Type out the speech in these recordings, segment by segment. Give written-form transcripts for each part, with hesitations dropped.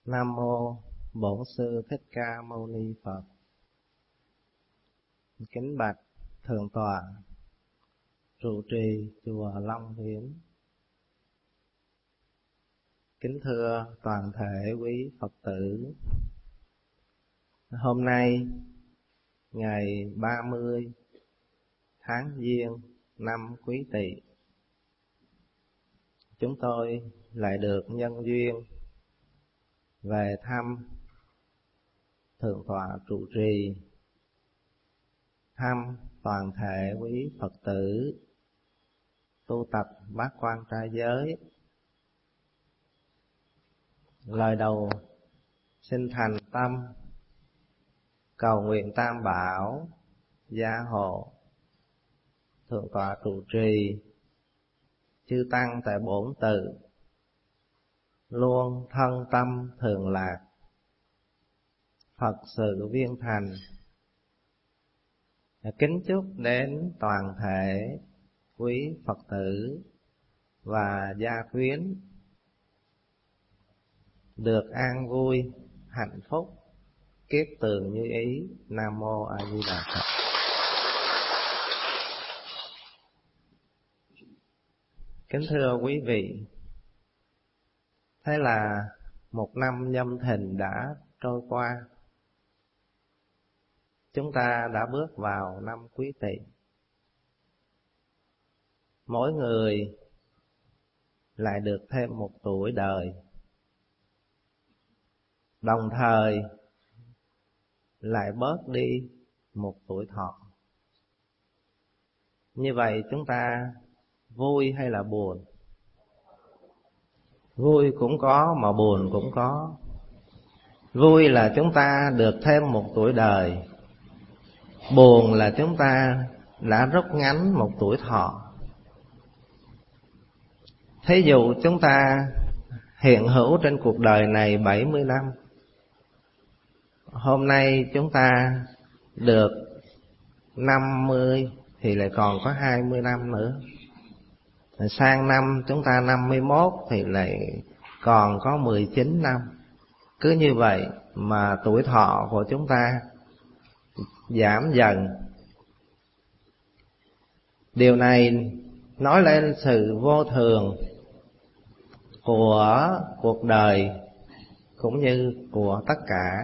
Nam mô Bổn Sư Thích Ca Mâu Ni Phật. Kính bạch Thượng tọa trụ trì chùa Long Hiến. Kính thưa toàn thể quý Phật tử. Hôm nay ngày 30 tháng Giêng năm Quý Tỵ, chúng tôi lại được nhân duyên về thăm Thượng tọa trụ trì, thăm toàn thể quý Phật tử tu tập bát quan trai giới. Lời đầu xin thành tâm cầu nguyện Tam Bảo gia hộ Thượng tọa trụ trì, chư tăng tại Bổn Tự luôn thân tâm thường lạc, Phật sự viên thành. Kính chúc đến toàn thể quý Phật tử và gia quyến được an vui, hạnh phúc, kiết tường như ý. Nam mô A Di Đà Phật. Kính thưa quý vị, thế là một năm Nhâm Thìn đã trôi qua. Chúng ta đã bước vào năm Quý Tỵ. Mỗi người lại được thêm một tuổi đời, đồng thời lại bớt đi một tuổi thọ. Như vậy chúng ta vui hay là buồn? Vui cũng có mà buồn cũng có. Vui là chúng ta được thêm một tuổi đời, buồn là chúng ta đã rút ngắn một tuổi thọ. Thí dụ chúng ta hiện hữu trên cuộc đời này 70 năm. Hôm nay chúng ta được 50 thì lại còn có 20 năm nữa. Sang năm chúng ta 51 thì lại còn có 19 năm. Cứ như vậy mà tuổi thọ của chúng ta giảm dần. Điều này nói lên sự vô thường của cuộc đời cũng như của tất cả.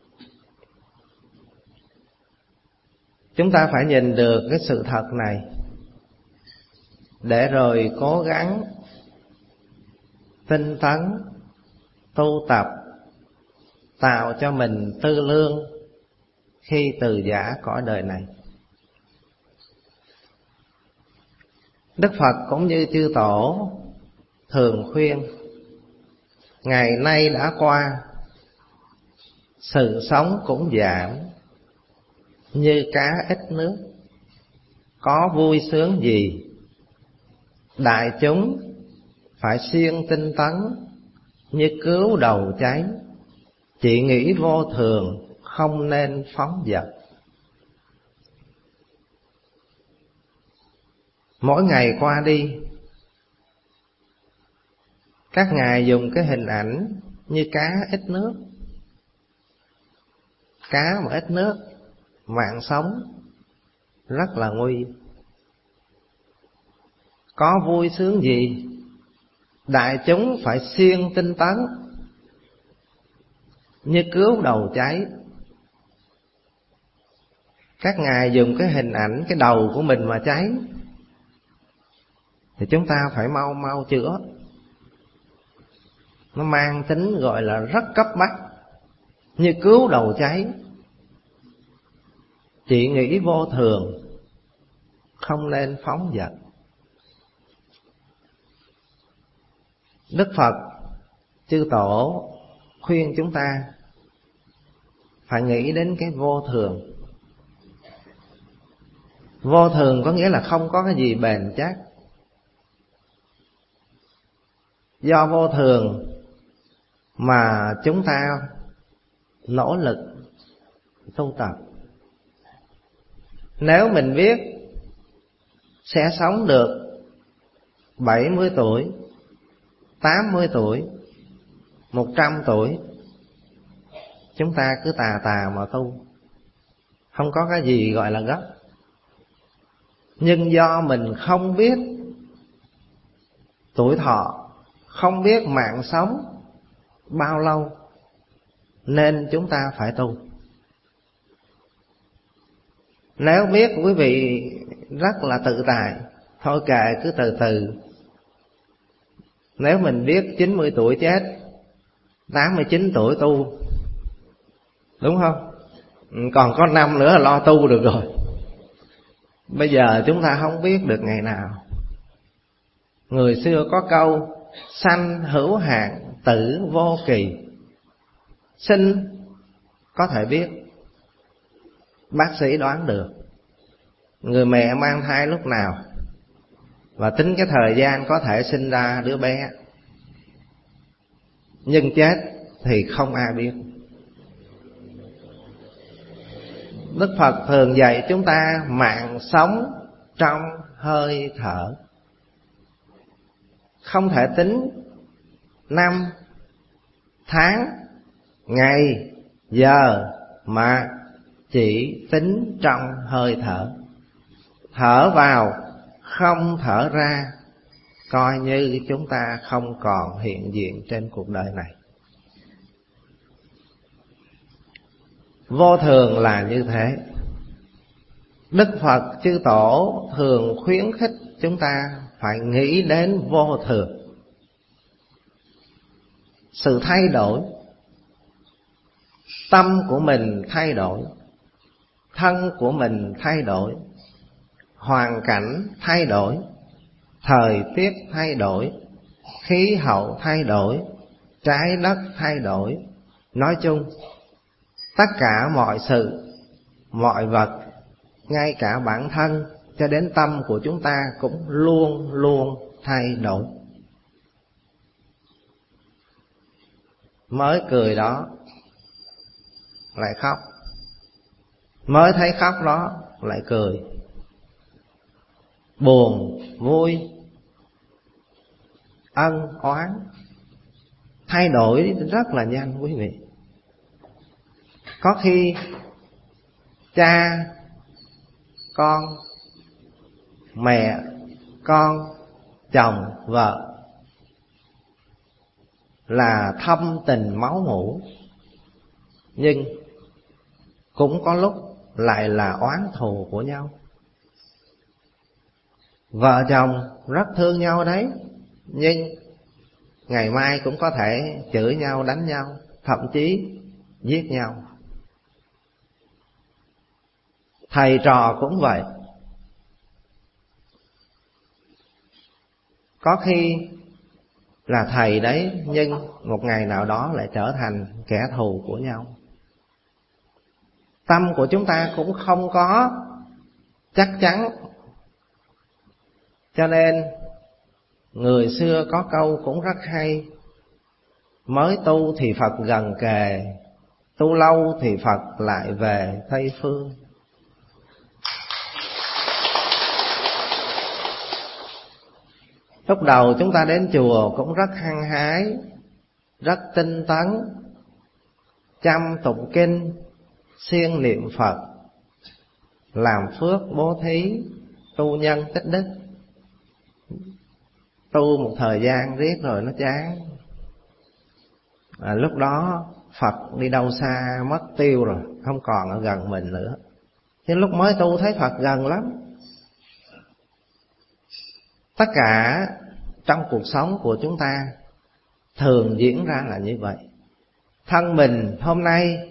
Chúng ta phải nhìn được cái sự thật này để rồi cố gắng tinh tấn tu tập, tạo cho mình tư lương khi từ giã cõi đời này. Đức Phật cũng như chư tổ thường khuyên, ngày nay đã qua, sự sống cũng giảm như cá ít nước. Có vui sướng gì, đại chúng phải siêng tinh tấn như cứu đầu cháy. Chỉ nghĩ vô thường, không nên phóng dật. Mỗi ngày qua đi, các ngài dùng cái hình ảnh như cá ít nước. Cá mà ít nước, mạng sống rất là nguy. Có vui sướng gì, đại chúng phải siêng tinh tấn như cứu đầu cháy. Các ngài dùng cái hình ảnh cái đầu của mình mà cháy thì chúng ta phải mau mau chữa. Nó mang tính gọi là rất cấp bách, như cứu đầu cháy. Chỉ nghĩ vô thường, không nên phóng dật. Đức Phật, chư tổ khuyên chúng ta phải nghĩ đến cái vô thường. Vô thường có nghĩa là không có cái gì bền chắc. Do vô thường mà chúng ta nỗ lực tu tập. Nếu mình biết sẽ sống được 70 tuổi, 80 tuổi, 100 tuổi, chúng ta cứ tà tà mà tu, không có cái gì gọi là gấp. Nhưng do mình không biết tuổi thọ, không biết mạng sống bao lâu, nên chúng ta phải tu. Nếu biết quý vị rất là tự tại, thôi kệ cứ từ từ. Nếu mình biết 90 tuổi chết, 89 tuổi tu, đúng không? Còn có năm nữa là lo tu được rồi. Bây giờ chúng ta không biết được ngày nào. Người xưa có câu sanh hữu hạn, tử vô kỳ. Sinh có thể biết, bác sĩ đoán được người mẹ mang thai lúc nào và tính cái thời gian có thể sinh ra đứa bé. Nhưng chết thì không ai biết. Đức Phật thường dạy chúng ta mạng sống trong hơi thở. Không thể tính năm, tháng, ngày, giờ, mà chỉ tính trong hơi thở. Thở vào không thở ra, coi như chúng ta không còn hiện diện trên cuộc đời này. Vô thường là như thế. Đức Phật chư tổ thường khuyến khích chúng ta phải nghĩ đến vô thường. Sự thay đổi, tâm của mình thay đổi, thân của mình thay đổi, hoàn cảnh thay đổi, thời tiết thay đổi, khí hậu thay đổi, trái đất thay đổi. Nói chung, tất cả mọi sự, mọi vật, ngay cả bản thân cho đến tâm của chúng ta cũng luôn luôn thay đổi. Mới cười đó lại khóc, mới thấy khóc đó lại cười, buồn, vui, ân, oán, thay đổi rất là nhanh quý vị. Có khi cha, con, mẹ, con, chồng, vợ là thâm tình máu mủ, nhưng cũng có lúc lại là oán thù của nhau. Vợ chồng rất thương nhau đấy, nhưng ngày mai cũng có thể chửi nhau, đánh nhau, thậm chí giết nhau. Thầy trò cũng vậy. Có khi là thầy đấy, nhưng một ngày nào đó lại trở thành kẻ thù của nhau. Tâm của chúng ta cũng không có chắc chắn. Cho nên người xưa có câu cũng rất hay: mới tu thì Phật gần kề, tu lâu thì Phật lại về Tây Phương. Lúc đầu chúng ta đến chùa cũng rất hăng hái, rất tinh tấn, chăm tụng kinh, siêng niệm Phật, làm phước bố thí, tu nhân tích đức. Tu một thời gian riết rồi nó chán. Lúc đó Phật đi đâu xa mất tiêu rồi, không còn ở gần mình nữa. Chứ lúc mới tu thấy Phật gần lắm. Tất cả trong cuộc sống của chúng ta thường diễn ra là như vậy. Thân mình hôm nay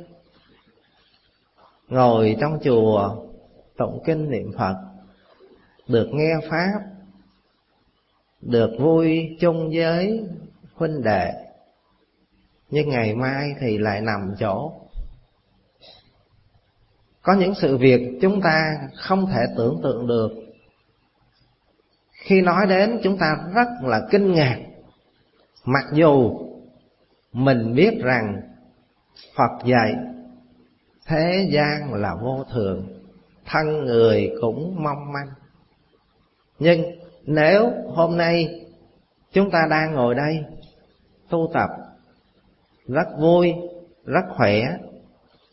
ngồi trong chùa tụng kinh niệm Phật, được nghe pháp, được vui chung với huynh đệ, nhưng ngày mai thì lại nằm chỗ. Có những sự việc chúng ta không thể tưởng tượng được. Khi nói đến chúng ta rất là kinh ngạc, mặc dù mình biết rằng Phật dạy thế gian là vô thường, thân người cũng mong manh. Nhưng nếu hôm nay chúng ta đang ngồi đây tu tập rất vui, rất khỏe,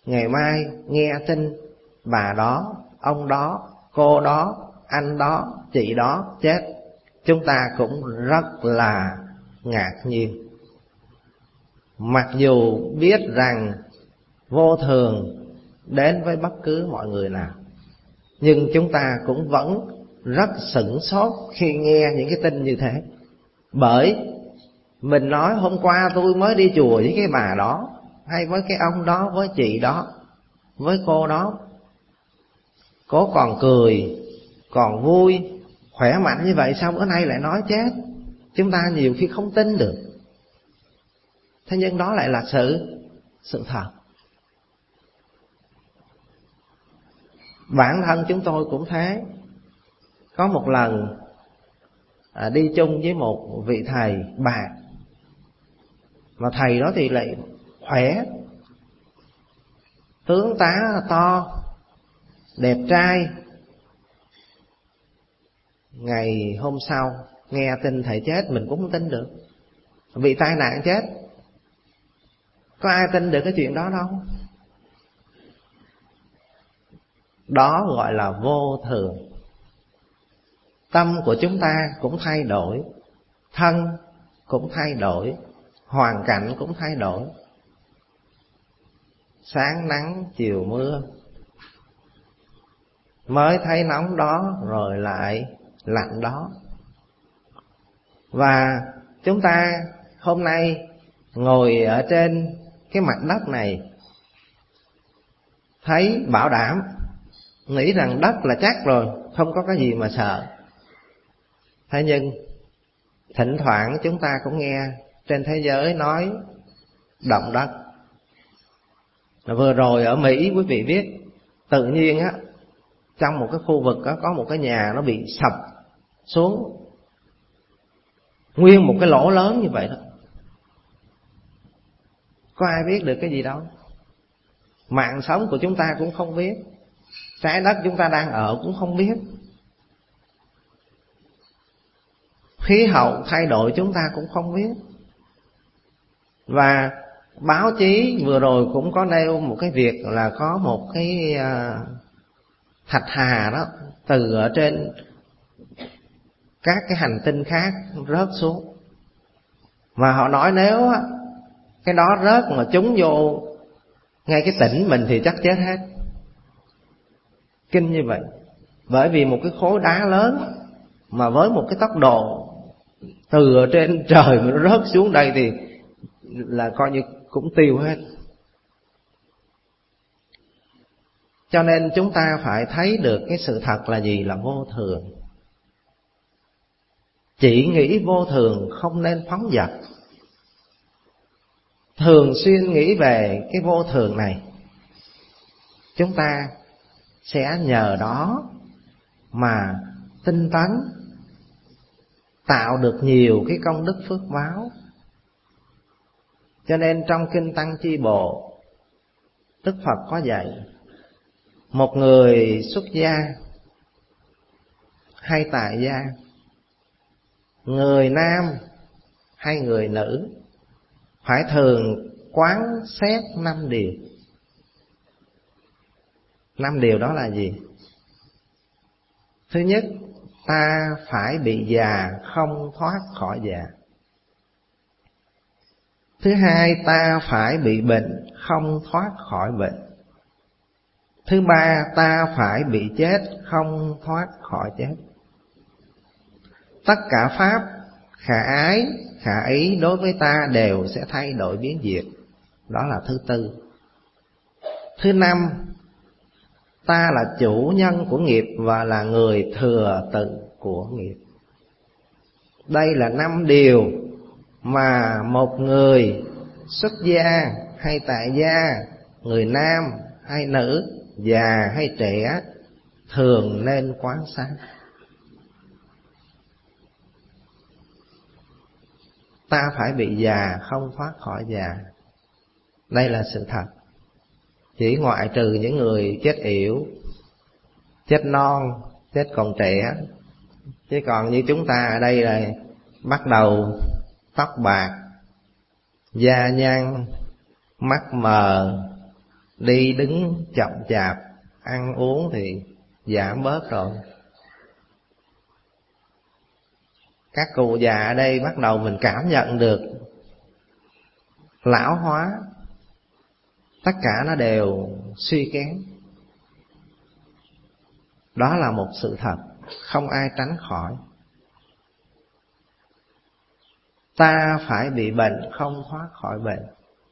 ngày mai nghe tin bà đó, ông đó, cô đó, anh đó, chị đó chết, chúng ta cũng rất là ngạc nhiên. Mặc dù biết rằng vô thường đến với bất cứ mọi người nào, nhưng chúng ta cũng vẫn rất sửng sốt khi nghe những cái tin như thế. Bởi mình nói hôm qua tôi mới đi chùa với cái bà đó, hay với cái ông đó, với chị đó, với cô đó, cô còn cười, còn vui, khỏe mạnh như vậy, sao bữa nay lại nói chết? Chúng ta nhiều khi không tin được. Thế nhưng đó lại là sự thật. Bản thân chúng tôi cũng thế. Có một lần đi chung với một vị thầy bà, mà thầy đó thì lại khỏe, tướng tá to, đẹp trai. Ngày hôm sau nghe tin thầy chết, mình cũng không tin được. Bị tai nạn chết, có ai tin được cái chuyện đó đâu. Đó gọi là vô thường. Tâm của chúng ta cũng thay đổi, thân cũng thay đổi, hoàn cảnh cũng thay đổi. Sáng nắng chiều mưa, mới thấy nóng đó rồi lại lạnh đó. Và chúng ta hôm nay ngồi ở trên cái mặt đất này, thấy bảo đảm, nghĩ rằng đất là chắc rồi, không có cái gì mà sợ. Thế nhưng thỉnh thoảng chúng ta cũng nghe trên thế giới nói động đất. Vừa rồi ở Mỹ, quý vị biết, tự nhiên á, trong một cái khu vực đó, có một cái nhà nó bị sập xuống, nguyên một cái lỗ lớn như vậy đó. Có ai biết được cái gì đâu. Mạng sống của chúng ta cũng không biết, trái đất chúng ta đang ở cũng không biết, khí hậu thay đổi chúng ta cũng không biết. Và báo chí vừa rồi cũng có nêu một cái việc là có một cái thạch hà đó từ ở trên các cái hành tinh khác rớt xuống. Mà họ nói nếu cái đó rớt mà trúng vô ngay cái tỉnh mình thì chắc chết hết. Kinh như vậy. Bởi vì một cái khối đá lớn mà với một cái tốc độ từ ở trên trời mà nó rớt xuống đây thì là coi như cũng tiêu hết. Cho nên chúng ta phải thấy được cái sự thật là gì? Là vô thường. Chỉ nghĩ vô thường không nên phóng dật. Thường xuyên nghĩ về cái vô thường này, chúng ta sẽ nhờ đó mà tinh tấn, tạo được nhiều cái công đức phước báo. Cho nên trong Kinh Tăng Chi Bộ, Đức Phật có dạy, một người xuất gia hay tại gia, người nam hay người nữ, phải thường quán xét 5 điều. 5 điều đó là gì? Thứ nhất, ta phải bị già không thoát khỏi già. Thứ hai, ta phải bị bệnh không thoát khỏi bệnh. Thứ ba, ta phải bị chết không thoát khỏi chết. Tất cả pháp khả ái, khả ý đối với ta đều sẽ thay đổi biến diệt. Đó là thứ tư. Thứ năm, ta là chủ nhân của nghiệp và là người thừa tự của nghiệp. Đây là 5 điều mà một người xuất gia hay tại gia, người nam hay nữ, già hay trẻ thường nên quán sát. Ta phải bị già không thoát khỏi già. Đây là sự thật. Chỉ ngoại trừ những người chết yểu, chết non, chết còn trẻ. Chứ còn như chúng ta ở đây là bắt đầu tóc bạc, da nhăn, mắt mờ, đi đứng chậm chạp, ăn uống thì giảm bớt rồi. Các cụ già ở đây bắt đầu mình cảm nhận được lão hóa, tất cả nó đều suy kém. Đó là một sự thật, không ai tránh khỏi. Ta phải bị bệnh, không thoát khỏi bệnh.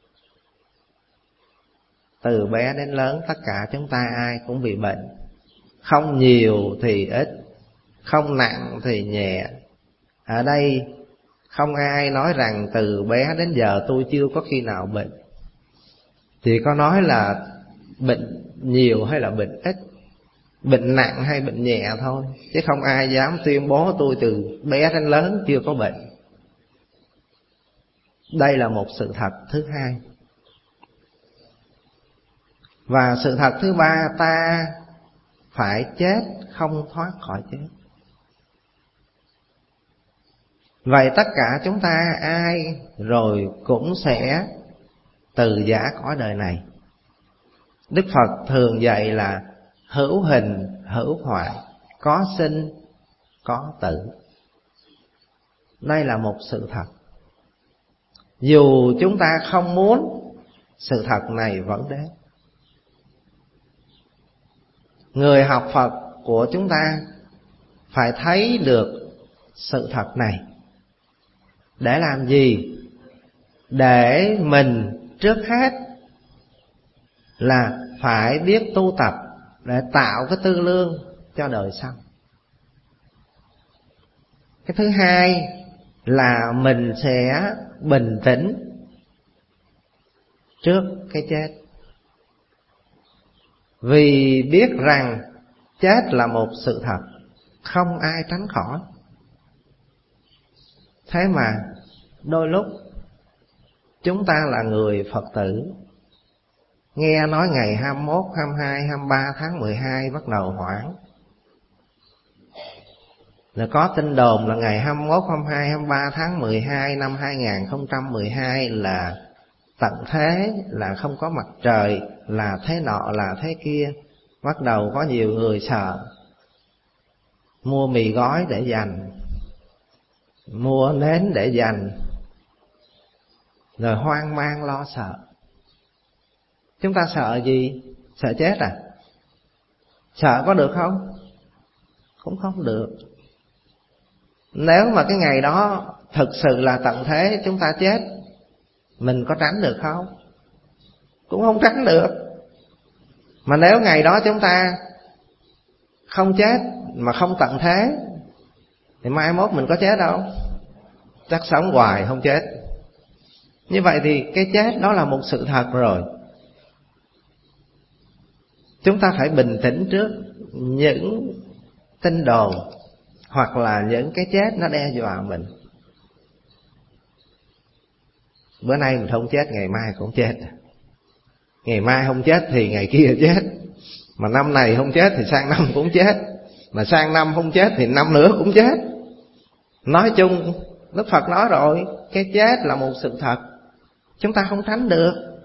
Từ bé đến lớn tất cả chúng ta ai cũng bị bệnh. Không nhiều thì ít, không nặng thì nhẹ. Ở đây không ai nói rằng từ bé đến giờ tôi chưa có khi nào bệnh. Chỉ có nói là bệnh nhiều hay là bệnh ít, bệnh nặng hay bệnh nhẹ thôi. Chứ không ai dám tuyên bố tôi từ bé đến lớn chưa có bệnh. Đây là một sự thật thứ hai. Và sự thật thứ ba, ta phải chết, không thoát khỏi chết. Vậy tất cả chúng ta ai rồi cũng sẽ từ giã cõi đời này. Đức Phật thường dạy là hữu hình, hữu hoại, có sinh, có tử. Đây là một sự thật. Dù chúng ta không muốn, sự thật này vẫn đến. Người học Phật của chúng ta phải thấy được sự thật này. Để làm gì? Để mình trước hết là phải biết tu tập để tạo cái tư lương cho đời sau. Cái thứ hai là mình sẽ bình tĩnh trước cái chết. Vì biết rằng chết là một sự thật, không ai tránh khỏi. Thế mà đôi lúc chúng ta là người Phật tử, nghe nói ngày 21, 22, 23 tháng 12 bắt đầu hoảng. Rồi có tin đồn là ngày 21, 22, 23 tháng 12 năm 2012 là tận thế, là không có mặt trời, là thế nọ, là thế kia. Bắt đầu có nhiều người sợ, mua mì gói để dành, mua nến để dành, rồi hoang mang lo sợ. Chúng ta sợ gì? Sợ chết à? Sợ có được không? Cũng không được. Nếu mà cái ngày đó thực sự là tận thế, chúng ta chết, mình có tránh được không? Cũng không tránh được. Mà nếu ngày đó chúng ta không chết mà không tận thế, thì mai mốt mình có chết đâu? Chắc sống hoài không chết. Như vậy thì cái chết đó là một sự thật rồi. Chúng ta phải bình tĩnh trước những tin đồn hoặc là những cái chết nó đe dọa mình. Bữa nay mình không chết, ngày mai cũng chết. Ngày mai không chết thì ngày kia chết. Mà năm này không chết thì sang năm cũng chết. Mà sang năm không chết thì năm nữa cũng chết. Nói chung Đức Phật nói rồi, cái chết là một sự thật, chúng ta không tránh được.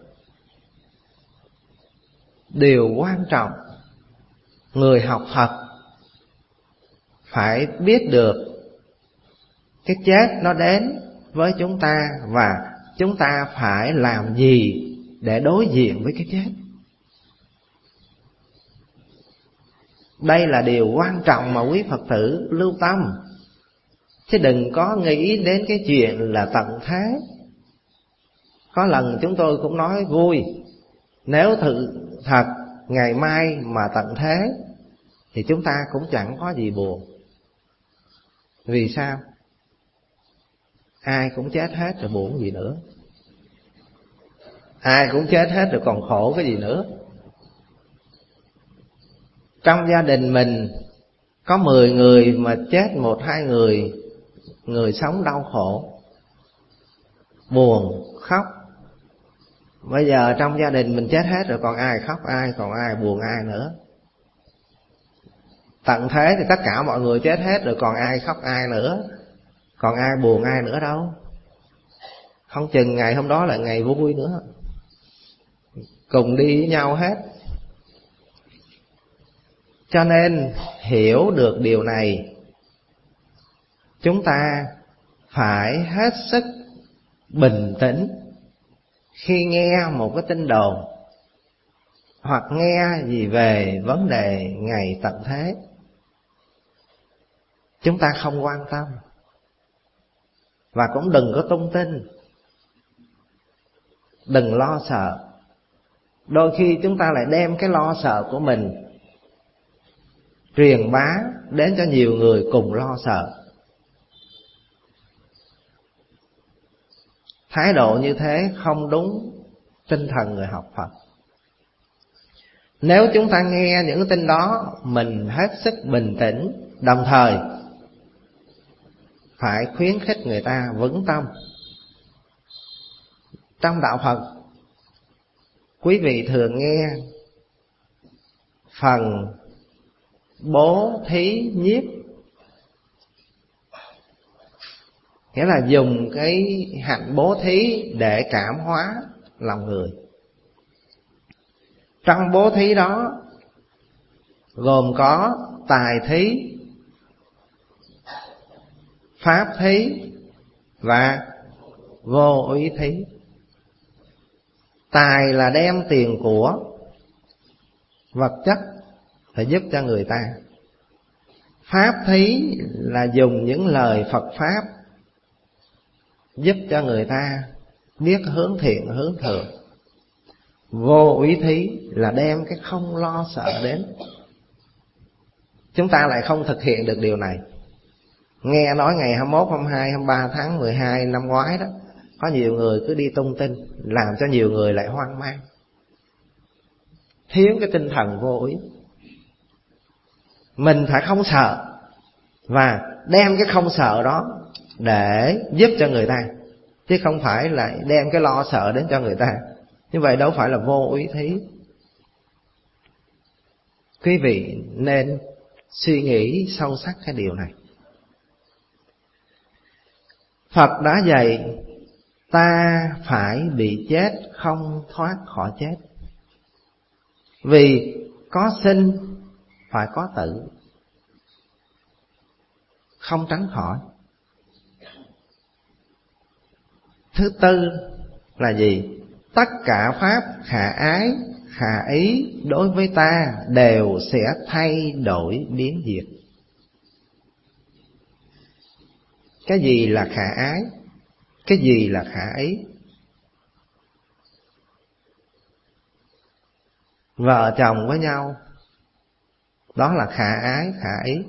Điều quan trọng, người học Phật phải biết được cái chết nó đến với chúng ta, và chúng ta phải làm gì để đối diện với cái chết. Đây là điều quan trọng mà quý Phật tử lưu tâm. Chứ đừng có nghĩ đến cái chuyện là tận thế. Có lần chúng tôi cũng nói vui, nếu thật ngày mai mà tận thế thì chúng ta cũng chẳng có gì buồn. Vì sao? Ai cũng chết hết rồi buồn gì nữa. Ai cũng chết hết rồi còn khổ cái gì nữa. Trong gia đình mình có 10 người mà chết 1-2 người, người sống đau khổ, buồn, khóc. Bây giờ trong gia đình mình chết hết rồi còn ai khóc ai, còn ai buồn ai nữa. Tận thế thì tất cả mọi người chết hết rồi còn ai khóc ai nữa, còn ai buồn ai nữa đâu. Không chừng ngày hôm đó là ngày vui nữa. cùng đi với nhau hết. Cho nên hiểu được điều này, chúng ta phải hết sức bình tĩnh khi nghe một cái tin đồn hoặc nghe gì về vấn đề ngày tận thế. Chúng ta không quan tâm và cũng đừng có tung tin, đừng lo sợ. Đôi khi chúng ta lại đem cái lo sợ của mình truyền bá đến cho nhiều người cùng lo sợ. Thái độ như thế không đúng tinh thần người học Phật. Nếu chúng ta nghe những tin đó, mình hết sức bình tĩnh, đồng thời phải khuyến khích người ta vững tâm. Trong đạo Phật, quý vị thường nghe phần bố thí nhiếp, nghĩa là dùng cái hạnh bố thí để cảm hóa lòng người. Trong bố thí đó gồm có tài thí, pháp thí và vô úy thí. Tài là đem tiền của, vật chất để giúp cho người ta. Pháp thí là dùng những lời Phật Pháp giúp cho người ta biết hướng thiện hướng thượng. Vô úy thí là đem cái không lo sợ đến. Chúng ta lại không thực hiện được điều này. Nghe nói ngày 21, 22, 23 tháng 12 năm ngoái đó, có nhiều người cứ đi tung tin, làm cho nhiều người lại hoang mang, thiếu cái tinh thần vô úy. Mình phải không sợ và đem cái không sợ đó để giúp cho người ta, chứ không phải là đem cái lo sợ đến cho người ta. Như vậy đâu phải là vô úy thí. Quý vị nên suy nghĩ sâu sắc cái điều này. Phật đã dạy ta phải bị chết không thoát khỏi chết. Vì có sinh phải có tử, không tránh khỏi. Thứ tư là gì? Tất cả pháp khả ái, khả ý đối với ta đều sẽ thay đổi biến diệt. Cái gì là khả ái? Cái gì là khả ý? Vợ chồng với nhau, đó là khả ái, khả ý.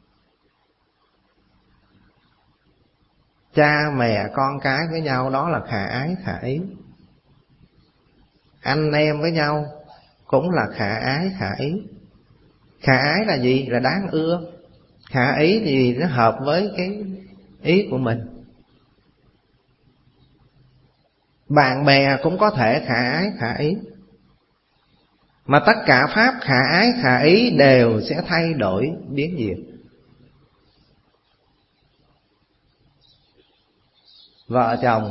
Cha mẹ con cái với nhau, đó là khả ái, khả ý. Anh em với nhau cũng là khả ái, khả ý. Khả ái là gì? Là đáng ưa. Khả ý thì nó hợp với cái ý của mình. Bạn bè cũng có thể khả ái, khả ý. Mà tất cả pháp khả ái, khả ý đều sẽ thay đổi biến diệt. Vợ chồng,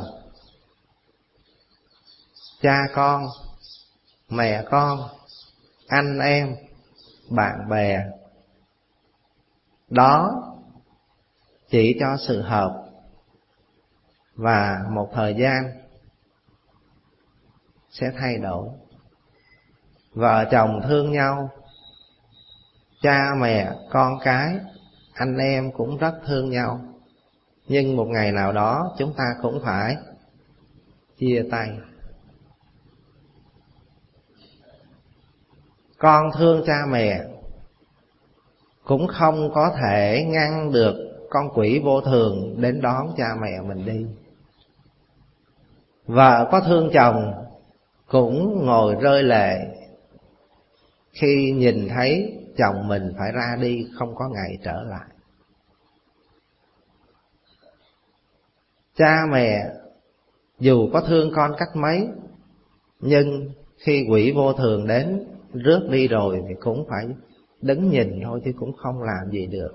cha con, mẹ con, anh em, bạn bè, đó chỉ cho sự hợp và một thời gian sẽ thay đổi. Vợ chồng thương nhau, cha mẹ, con cái, anh em cũng rất thương nhau. Nhưng một ngày nào đó chúng ta cũng phải chia tay. Con thương cha mẹ cũng không có thể ngăn được con quỷ vô thường đến đón cha mẹ mình đi. Vợ có thương chồng cũng ngồi rơi lệ khi nhìn thấy chồng mình phải ra đi, không có ngày trở lại. Cha mẹ dù có thương con cách mấy, nhưng khi quỷ vô thường đến rước đi rồi thì cũng phải đứng nhìn thôi, chứ cũng không làm gì được.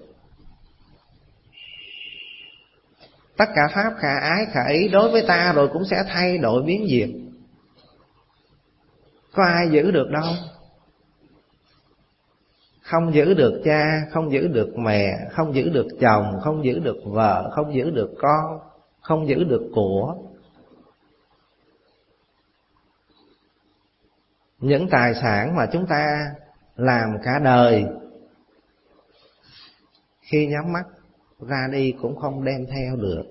Tất cả pháp khả ái, khả ý đối với ta rồi cũng sẽ thay đổi biến diệt. Có ai giữ được đâu. Không giữ được cha, không giữ được mẹ, không giữ được chồng, không giữ được vợ, không giữ được con, không giữ được của. Những tài sản mà chúng ta làm cả đời, khi nhắm mắt ra đi cũng không đem theo được.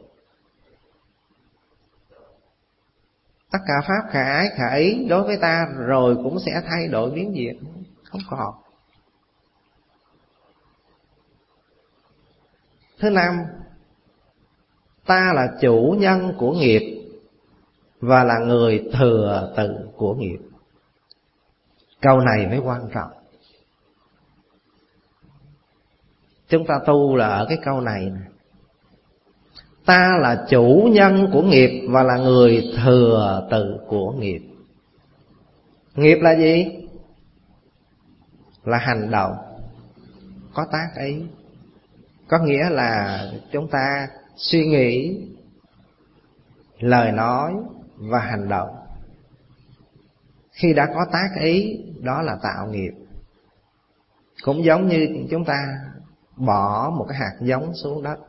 Tất cả pháp khả ái khả ý đối với ta rồi cũng sẽ thay đổi biến diệt, không còn. Thứ năm, ta là chủ nhân của nghiệp và là người thừa tự của nghiệp. Câu này mới quan trọng. Chúng ta tu là ở cái câu này. Ta là chủ nhân của nghiệp và là người thừa tự của nghiệp. Nghiệp là gì? Là hành động có tác ý. Có nghĩa là chúng ta suy nghĩ, lời nói và hành động. Khi đã có tác ý, đó là tạo nghiệp. Cũng giống như chúng ta bỏ một cái hạt giống xuống đất.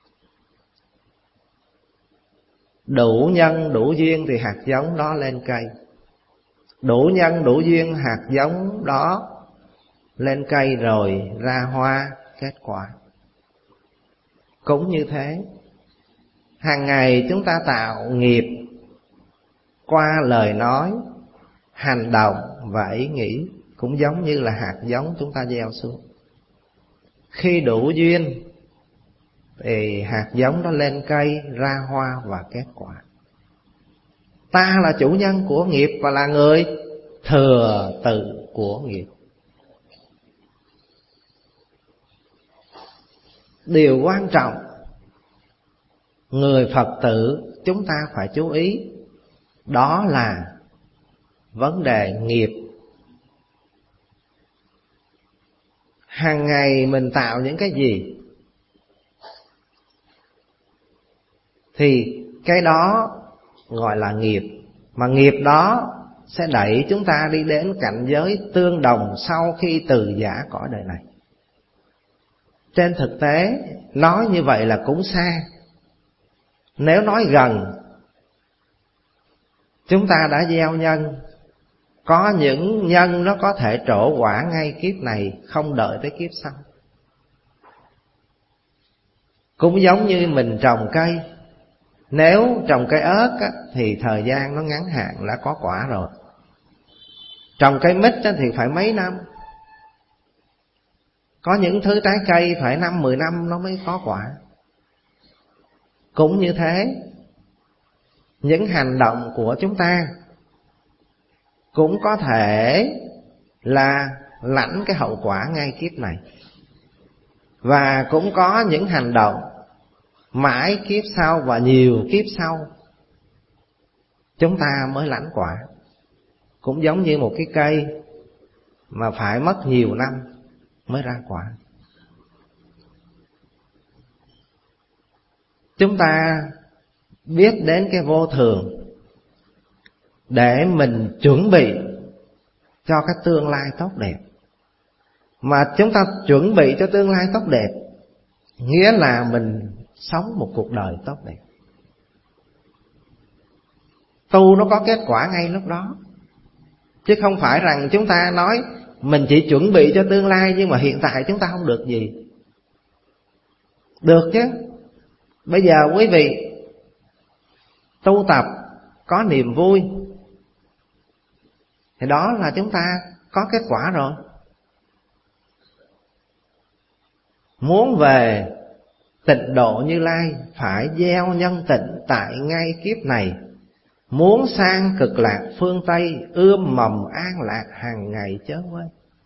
Đủ nhân đủ duyên thì hạt giống đó lên cây. Đủ nhân đủ duyên hạt giống đó lên cây rồi ra hoa kết quả. Cũng như thế, hàng ngày chúng ta tạo nghiệp qua lời nói, hành động và ý nghĩ, cũng giống như là hạt giống chúng ta gieo xuống. Khi đủ duyên thì hạt giống đó lên cây, ra hoa và kết quả. Ta là chủ nhân của nghiệp và là người thừa tự của nghiệp. Điều quan trọng người Phật tử chúng ta phải chú ý, đó là vấn đề nghiệp. Hàng ngày mình tạo những cái gì thì cái đó gọi là nghiệp. Mà nghiệp đó sẽ đẩy chúng ta đi đến cảnh giới tương đồng sau khi từ giã cõi đời này. Trên thực tế nói như vậy là cũng xa. Nếu nói gần, chúng ta đã gieo nhân. Có những nhân nó có thể trổ quả ngay kiếp này, không đợi tới kiếp sau. Cũng giống như mình trồng cây. Nếu trồng cây ớt á, thì thời gian nó ngắn hạn đã có quả rồi. Trồng cây mít á, thì phải mấy năm. Có những thứ trái cây phải 5-10 năm nó mới có quả. Cũng như thế, những hành động của chúng ta cũng có thể là lãnh cái hậu quả ngay kiếp này. Và cũng có những hành động mãi kiếp sau và nhiều kiếp sau chúng ta mới lãnh quả. Cũng giống như một cái cây mà phải mất nhiều năm mới ra quả. Chúng ta biết đến cái vô thường để mình chuẩn bị cho cái tương lai tốt đẹp. Mà chúng ta chuẩn bị cho tương lai tốt đẹp nghĩa là mình sống một cuộc đời tốt đẹp. Tu nó có kết quả ngay lúc đó. Chứ không phải rằng chúng ta nói mình chỉ chuẩn bị cho tương lai nhưng mà hiện tại chúng ta không được gì. Được chứ. Bây giờ quý vị tu tập có niềm vui thì đó là chúng ta có kết quả rồi. Muốn về tịnh độ Như Lai phải gieo nhân tịnh tại ngay kiếp này. Muốn sang cực lạc phương Tây ươm mầm an lạc hàng ngày chớ quên.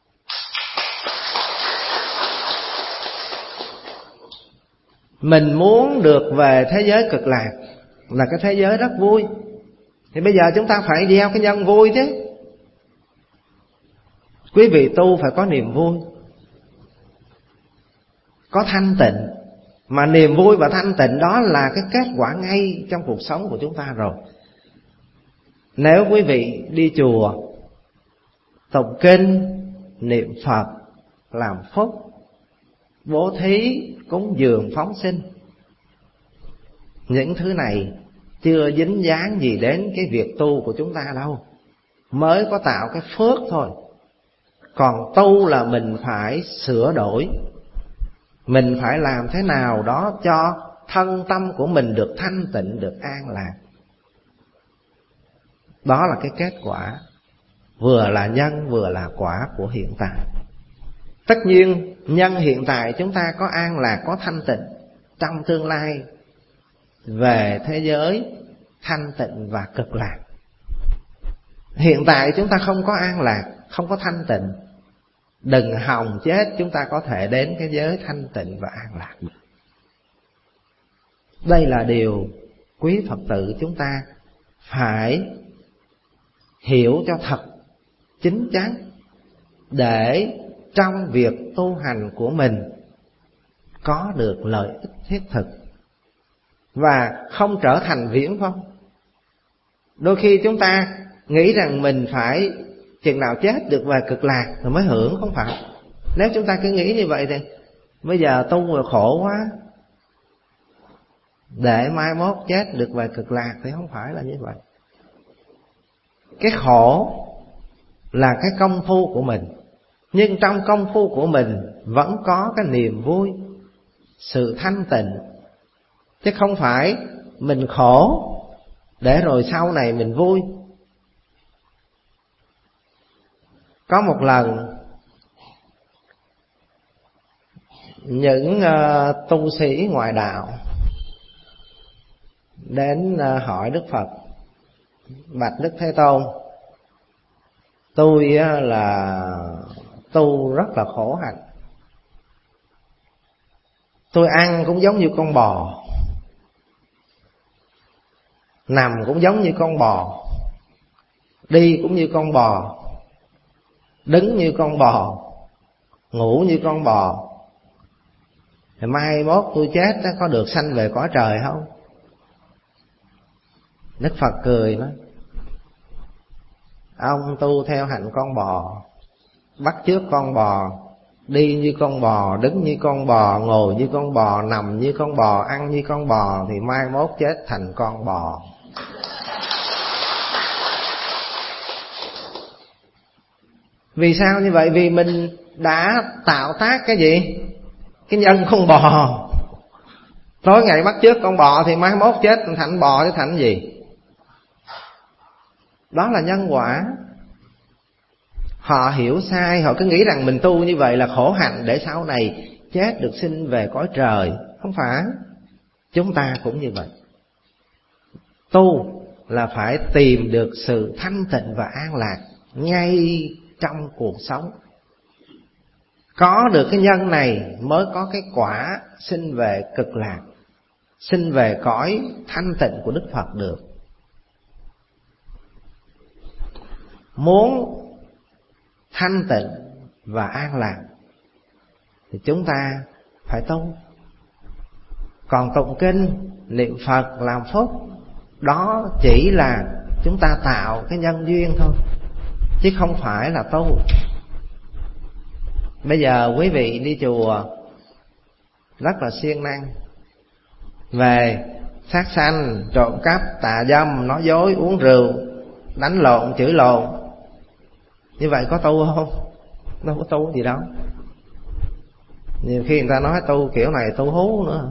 Mình muốn được về thế giới cực lạc là cái thế giới rất vui, thì bây giờ chúng ta phải gieo cái nhân vui chứ. Quý vị tu phải có niềm vui, có thanh tịnh. Mà niềm vui và thanh tịnh đó là cái kết quả ngay trong cuộc sống của chúng ta rồi. Nếu quý vị đi chùa tụng kinh, niệm Phật, làm phúc, bố thí, cúng dường, phóng sinh. Những thứ này chưa dính dáng gì đến cái việc tu của chúng ta đâu, mới có tạo cái phước thôi. Còn tu là mình phải sửa đổi, mình phải làm thế nào đó cho thân tâm của mình được thanh tịnh, được an lạc. Đó là cái kết quả, vừa là nhân vừa là quả của hiện tại. Tất nhiên nhân hiện tại chúng ta có an lạc, có thanh tịnh, trong tương lai về thế giới thanh tịnh và cực lạc. Hiện tại chúng ta không có an lạc, không có thanh tịnh, đừng hòng chết chúng ta có thể đến cái giới thanh tịnh và an lạc. Đây là điều quý Phật tử chúng ta phải hiểu cho thật chính chắn, để trong việc tu hành của mình có được lợi ích thiết thực và không trở thành viễn vông. Đôi khi chúng ta nghĩ rằng mình phải chừng nào chết được về cực lạc rồi mới hưởng, không phải. Nếu chúng ta cứ nghĩ như vậy thì bây giờ tu rồi khổ quá, để mai mốt chết được về cực lạc, thì không phải là như vậy. Cái khổ là cái công phu của mình, nhưng trong công phu của mình vẫn có cái niềm vui, sự thanh tịnh. Chứ không phải mình khổ để rồi sau này mình vui. Có một lần những tu sĩ ngoại đạo đến hỏi Đức Phật: bạch Đức Thế Tôn, tôi là tu rất là khổ hạnh, tôi ăn cũng giống như con bò, nằm cũng giống như con bò, đi cũng như con bò, đứng như con bò, ngủ như con bò. Thì mai mốt tôi chết có được sanh về cõi trời không? Đức Phật cười nói: ông tu theo hạnh con bò, bắt chước con bò, đi như con bò, đứng như con bò, ngồi như con bò, nằm như con bò, ăn như con bò, thì mai mốt chết thành con bò. Vì sao như vậy? Vì mình đã tạo tác cái gì? Cái nhân con bò. Tối ngày bắt chước con bò thì mai mốt chết thành bò chứ thành gì? Đó là nhân quả. Họ hiểu sai, họ cứ nghĩ rằng mình tu như vậy là khổ hạnh để sau này chết được sinh về cõi trời. Không phải. Chúng ta cũng như vậy. Tu là phải tìm được sự thanh tịnh và an lạc ngay trong cuộc sống. Có được cái nhân này mới có cái quả sinh về cực lạc, sinh về cõi thanh tịnh của Đức Phật được. Muốn thanh tịnh và an lạc thì chúng ta phải tu. Còn tụng kinh, niệm Phật, làm phúc, đó chỉ là chúng ta tạo cái nhân duyên thôi, chứ không phải là tu. Bây giờ quý vị đi chùa rất là siêng năng, về sát sanh, trộm cắp, tà dâm, nói dối, uống rượu, đánh lộn, chửi lộn, như vậy có tu không? Đâu có tu gì đâu. Nhiều khi người ta nói tu kiểu này tu hú nữa.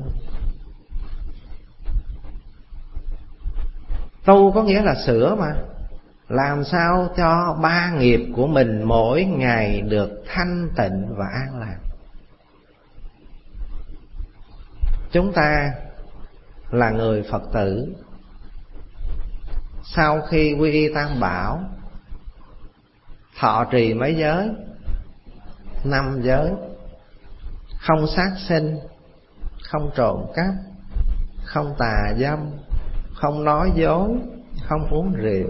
Tu có nghĩa là sửa mà. Làm sao cho ba nghiệp của mình mỗi ngày được thanh tịnh và an lạc. Chúng ta là người Phật tử, sau khi quy y Tam Bảo, thọ trì mấy giới? 5 giới. Không sát sinh, không trộm cắp, không tà dâm, không nói dối, không uống rượu.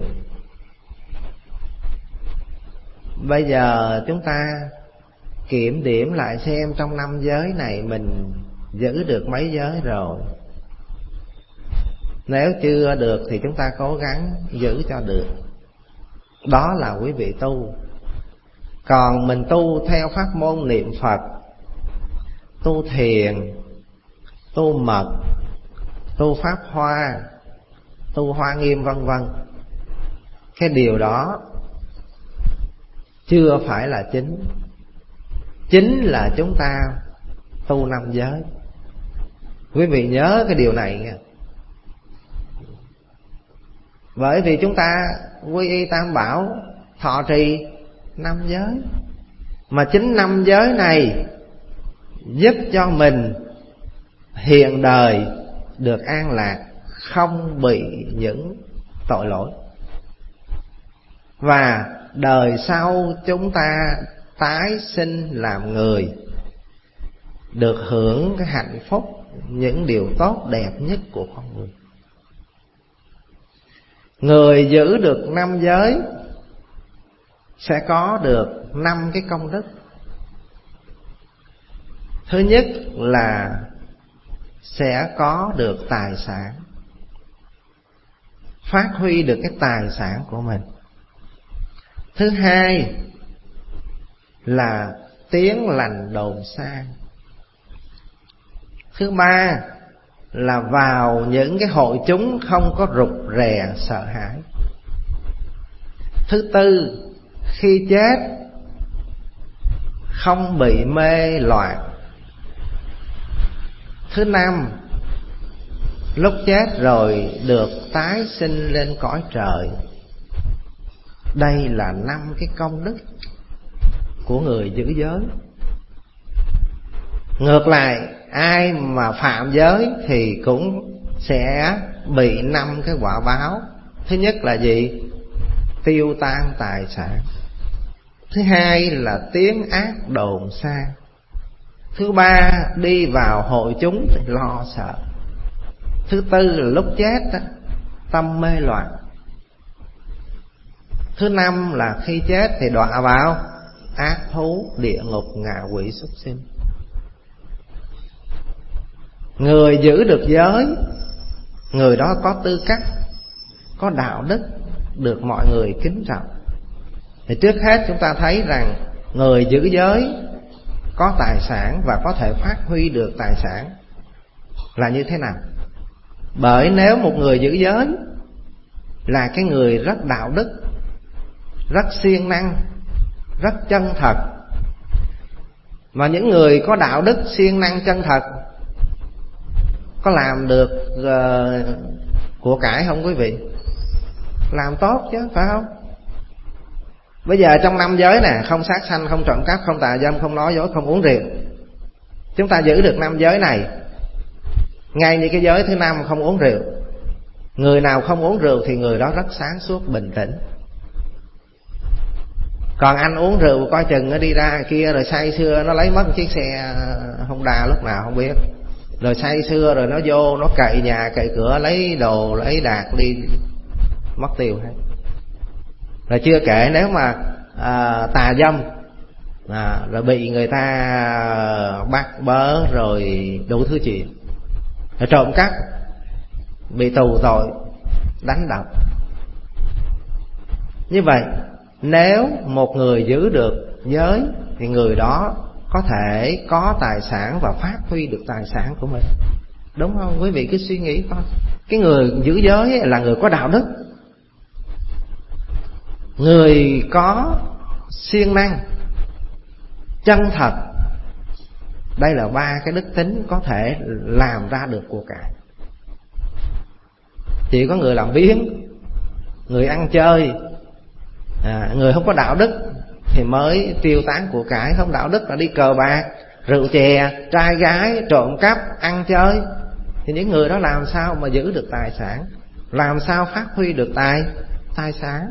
Bây giờ chúng ta kiểm điểm lại xem trong 5 giới này mình giữ được mấy giới rồi. Nếu chưa được thì chúng ta cố gắng giữ cho được. Đó là quý vị tu. Còn mình tu theo pháp môn niệm Phật, tu thiền, tu mật, tu pháp hoa, tu hoa nghiêm vân vân, cái điều đó chưa phải là chính. Chính là chúng ta tu 5 giới. Quý vị nhớ cái điều này nha. Bởi vì chúng ta quy y Tam Bảo, thọ trì 5 giới. Mà chính 5 giới này giúp cho mình hiện đời được an lạc, không bị những tội lỗi. Và đời sau chúng ta tái sinh làm người, được hưởng cái hạnh phúc, những điều tốt đẹp nhất của con người. Người giữ được 5 giới sẽ có được 5 cái công đức. Thứ nhất là sẽ có được tài sản, phát huy được cái tài sản của mình. Thứ hai là tiếng lành đồn xa. Thứ ba là vào những cái hội chúng không có rụt rè sợ hãi. Thứ tư, khi chết không bị mê loạn. Thứ năm, lúc chết rồi được tái sinh lên cõi trời. Đây là 5 cái công đức của người giữ giới. Ngược lại, ai mà phạm giới thì cũng sẽ bị 5 cái quả báo. Thứ nhất là gì? Tiêu tan tài sản. Thứ hai là tiếng ác đồn xa. Thứ ba, đi vào hội chúng thì lo sợ. Thứ tư là lúc chết tâm mê loạn. Thứ năm là khi chết thì đọa vào ác thú, địa ngục, ngạ quỷ, súc sinh. Người giữ được giới, người đó có tư cách, có đạo đức, được mọi người kính trọng. Thì trước hết chúng ta thấy rằng người giữ giới có tài sản và có thể phát huy được tài sản là như thế nào? Bởi nếu một người giữ giới là cái người rất đạo đức, rất siêng năng, rất chân thật. Mà những người có đạo đức, siêng năng, chân thật có làm được của cải không quý vị? Làm tốt chứ, phải không? Bây giờ trong 5 giới nè, không sát sanh, không trộm cắp, không tà dâm, không nói dối, không uống rượu. Chúng ta giữ được 5 giới này. Ngay như cái giới thứ 5 không uống rượu. Người nào không uống rượu thì người đó rất sáng suốt, bình tĩnh. Còn anh uống rượu coi chừng nó đi ra kia rồi say sưa, nó lấy mất một chiếc xe Honda lúc nào không biết. Rồi say sưa rồi nó vô, nó cậy nhà cậy cửa, lấy đồ lấy đạc đi mất tiêu hết. Rồi chưa kể nếu mà tà dâm rồi bị người ta bắt bớ rồi đủ thứ chuyện. Rồi trộm cắp bị tù tội, đánh đập. Như vậy nếu một người giữ được giới thì người đó có thể có tài sản và phát huy được tài sản của mình. Đúng không? Quý vị cứ suy nghĩ coi. Cái người giữ giới là người có đạo đức, người có siêng năng, chân thật. Đây là 3 cái đức tính có thể làm ra được của cải. Chỉ có người làm biếng, người ăn chơi, người không có đạo đức thì mới tiêu tán của cải. Không đạo đức là đi cờ bạc, rượu chè, trai gái, trộm cắp, ăn chơi. Thì những người đó làm sao mà giữ được tài sản, làm sao phát huy được tài sản.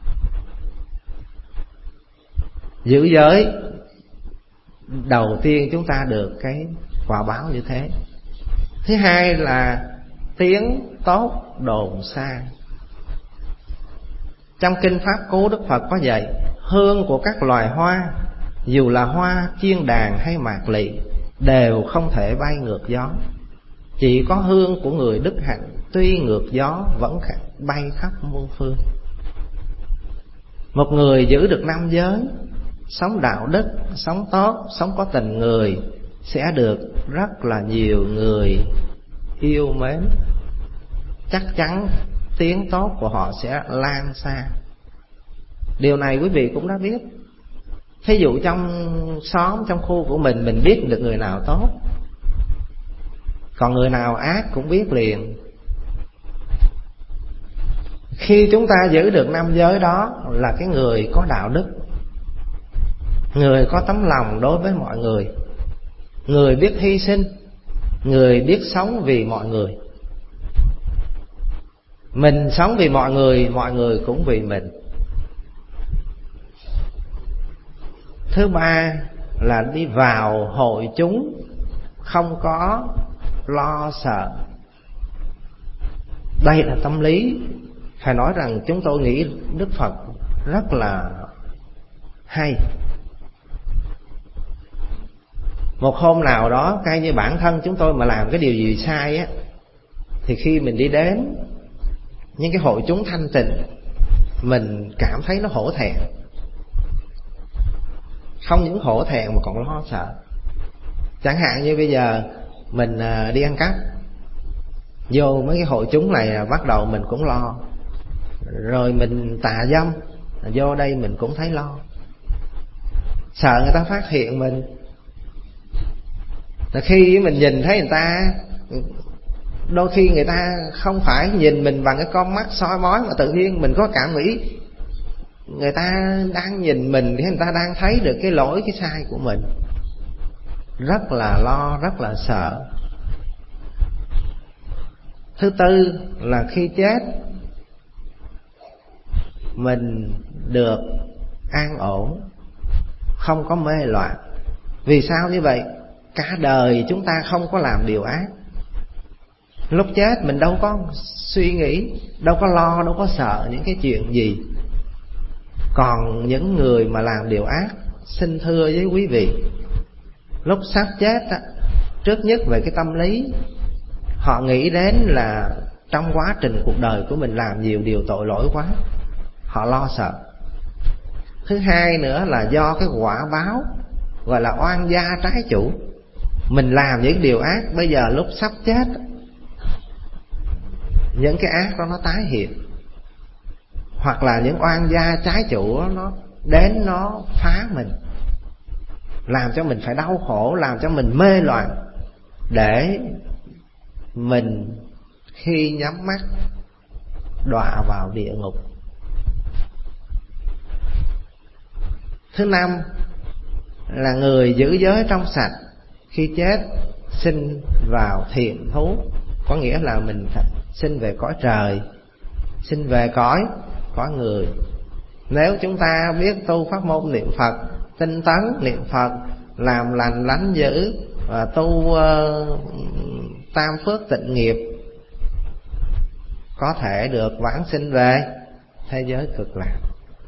Giữ giới, đầu tiên chúng ta được cái quả báo như thế. Thứ hai là tiếng tốt đồn xa. Trong kinh Pháp Cú, Đức Phật có dạy hương của các loài hoa, dù là hoa chiên đàn hay mạc lị, đều không thể bay ngược gió. Chỉ có hương của người đức hạnh tuy ngược gió vẫn bay khắp muôn phương. Một người giữ được 5 giới sống đạo đức, sống tốt, sống có tình người, sẽ được rất là nhiều người yêu mến. Chắc chắn tiếng tốt của họ sẽ lan xa. Điều này quý vị cũng đã biết. Thí dụ trong xóm, trong khu của mình biết được người nào tốt, còn người nào ác cũng biết liền. Khi chúng ta giữ được năm giới đó là cái người có đạo đức, người có tấm lòng đối với mọi người, người biết hy sinh, người biết sống vì mọi người. Mình sống vì mọi người cũng vì mình. Thứ ba là đi vào hội chúng không có lo sợ. Đây là tâm lý, phải nói rằng chúng tôi nghĩ Đức Phật rất là hay. Một hôm nào đó, coi như bản thân chúng tôi mà làm cái điều gì sai á, thì khi mình đi đến những cái hội chúng thanh tịnh, mình cảm thấy nó hổ thẹn. Không những hổ thẹn mà còn lo sợ. Chẳng hạn như bây giờ mình đi ăn cắp, vô mấy cái hội chúng này bắt đầu mình cũng lo. Rồi mình tà dâm, vô đây mình cũng thấy lo, sợ người ta phát hiện mình. Khi mình nhìn thấy người ta, đôi khi người ta không phải nhìn mình bằng cái con mắt soi mói, mà tự nhiên mình có cảm nghĩ người ta đang nhìn mình, thì người ta đang thấy được cái lỗi, cái sai của mình. Rất là lo, rất là sợ. Thứ tư là khi chết mình được an ổn, không có mê loạn. Vì sao như vậy? Cả đời chúng ta không có làm điều ác. Lúc chết mình đâu có suy nghĩ, đâu có lo, đâu có sợ những cái chuyện gì. Còn những người mà làm điều ác, xin thưa với quý vị, lúc sắp chết á, trước nhất về cái tâm lý, họ nghĩ đến là trong quá trình cuộc đời của mình làm nhiều điều tội lỗi quá, họ lo sợ. Thứ hai nữa là do cái quả báo, gọi là oan gia trái chủ. Mình làm những điều ác, bây giờ lúc sắp chết những cái ác đó nó tái hiện, hoặc là những oan gia trái chủ đó, nó đến nó phá mình, làm cho mình phải đau khổ, làm cho mình mê loạn, để mình khi nhắm mắt đọa vào địa ngục. Thứ năm là người giữ giới trong sạch, khi chết sinh vào thiện thú, có nghĩa là mình sinh về cõi trời, sinh về cõi người. Nếu chúng ta biết tu pháp môn niệm Phật, tinh tấn niệm Phật, làm lành lánh dữ và tu tam phước tịnh nghiệp, có thể được vãng sinh về thế giới cực lạc.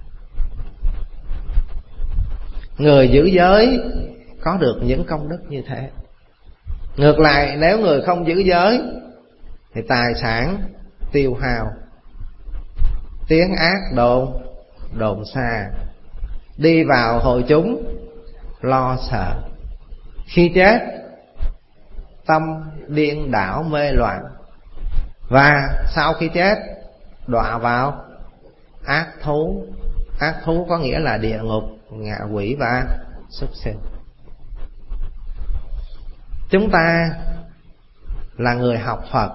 Người giữ giới có được những công đức như thế. Ngược lại, nếu người không giữ giới thì tài sản tiêu hao, tiếng ác đồn xa, đi vào hội chúng lo sợ, khi chết tâm điên đảo mê loạn, và sau khi chết đọa vào ác thú. Ác thú có nghĩa là địa ngục, ngạ quỷ và súc sinh. Chúng ta là người học Phật,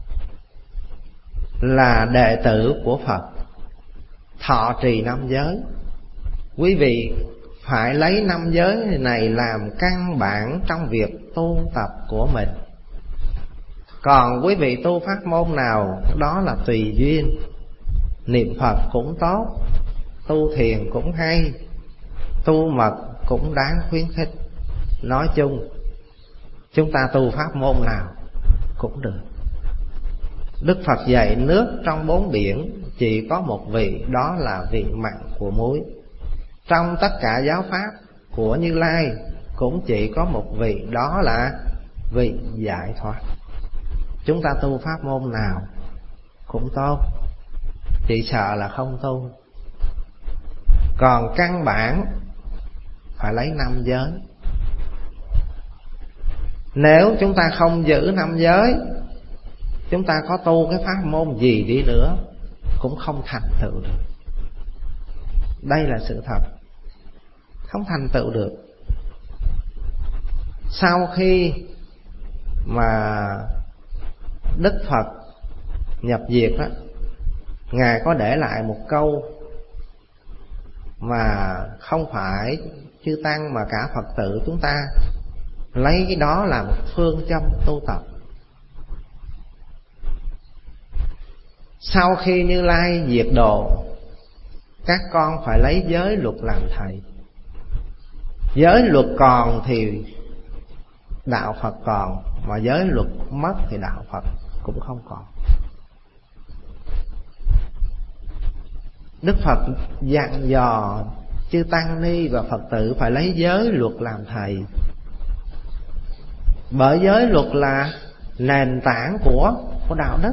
là đệ tử của Phật, thọ trì năm giới. Quý vị phải lấy năm giới này làm căn bản trong việc tu tập của mình. Còn quý vị tu pháp môn nào đó là tùy duyên. Niệm Phật cũng tốt, tu thiền cũng hay, tu mật cũng đáng khuyến khích. Nói chung chúng ta tu pháp môn nào cũng được. Đức Phật dạy nước trong bốn biển chỉ có một vị, đó là vị mặn của muối. Trong tất cả giáo pháp của Như Lai cũng chỉ có một vị, đó là vị giải thoát. Chúng ta tu pháp môn nào cũng tốt, chỉ sợ là không tu. Còn căn bản phải lấy 5 giới. Nếu chúng ta không giữ 5 giới, chúng ta có tu cái pháp môn gì đi nữa cũng không thành tựu được. Đây là sự thật, không thành tựu được. Sau khi mà Đức Phật nhập diệt đó, Ngài có để lại một câu mà không phải chư tăng mà cả Phật tử chúng ta lấy cái đó làm phương châm tu tập. Sau khi Như Lai diệt độ, các con phải lấy giới luật làm thầy. Giới luật còn thì đạo Phật còn, mà giới luật mất thì đạo Phật cũng không còn. Đức Phật dặn dò chư tăng ni và Phật tử phải lấy giới luật làm thầy. Bởi giới luật là nền tảng của đạo đức.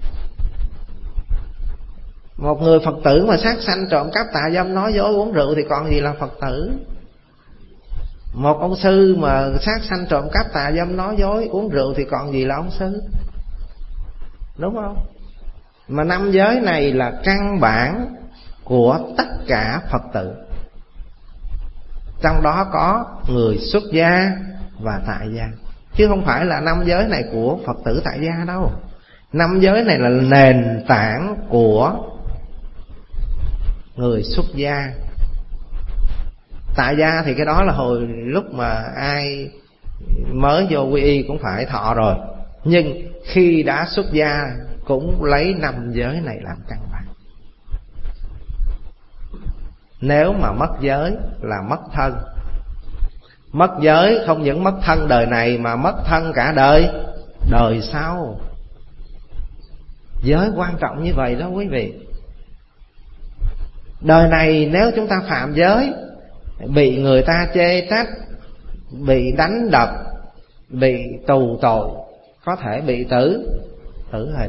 Một người Phật tử mà sát sanh trộm cắp tà dâm nói dối uống rượu thì còn gì là Phật tử. Một ông sư mà sát sanh trộm cắp tà dâm nói dối uống rượu thì còn gì là ông sư, đúng không? Mà 5 giới này là căn bản của tất cả Phật tử. Trong đó có người xuất gia và tại gia, chứ không phải là 5 giới này của Phật tử tại gia đâu. 5 giới này là nền tảng của người xuất gia. Tại gia thì cái đó là hồi lúc mà ai mới vô quy y cũng phải thọ rồi, nhưng khi đã xuất gia cũng lấy 5 giới này làm căn bản. Nếu mà mất giới là mất thân. Mất giới không những mất thân đời này mà mất thân cả đời sau. Giới quan trọng như vậy đó quý vị. Đời này nếu chúng ta phạm giới, bị người ta chê trách, bị đánh đập, bị tù tội, có thể bị tử hình.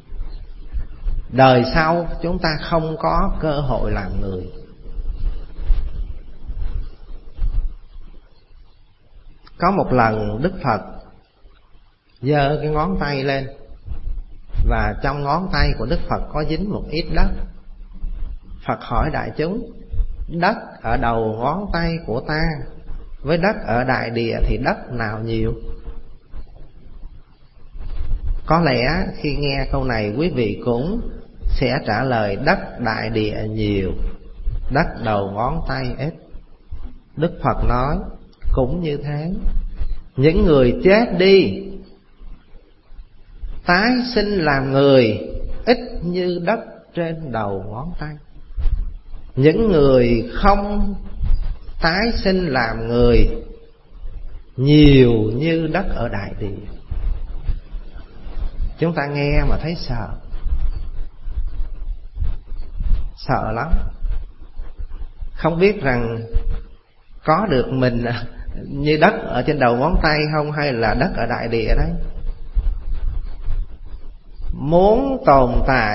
Đời sau chúng ta không có cơ hội làm người. Có một lần Đức Phật giơ cái ngón tay lên, và trong ngón tay của Đức Phật có dính một ít đất. Phật hỏi đại chúng: đất ở đầu ngón tay của ta với đất ở đại địa thì đất nào nhiều? Có lẽ khi nghe câu này quý vị cũng sẽ trả lời đất đại địa nhiều, đất đầu ngón tay ít. Đức Phật nói cũng như thế. Những người chết đi tái sinh làm người ít như đất trên đầu ngón tay. Những người không tái sinh làm người nhiều như đất ở đại địa. Chúng ta nghe mà thấy sợ, sợ lắm. Không biết rằng có được mình như đất ở trên đầu ngón tay không, hay là đất ở đại địa đấy. Muốn tồn tại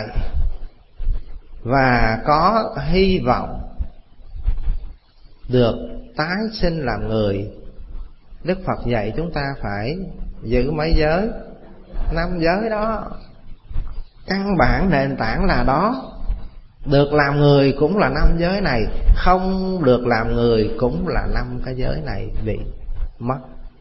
và có hy vọng được tái sinh làm người, Đức Phật dạy chúng ta phải giữ mấy giới? 5 giới đó. Căn bản nền tảng là đó. Được làm người cũng là 5 giới này, không được làm người cũng là 5 cái giới này bị mất.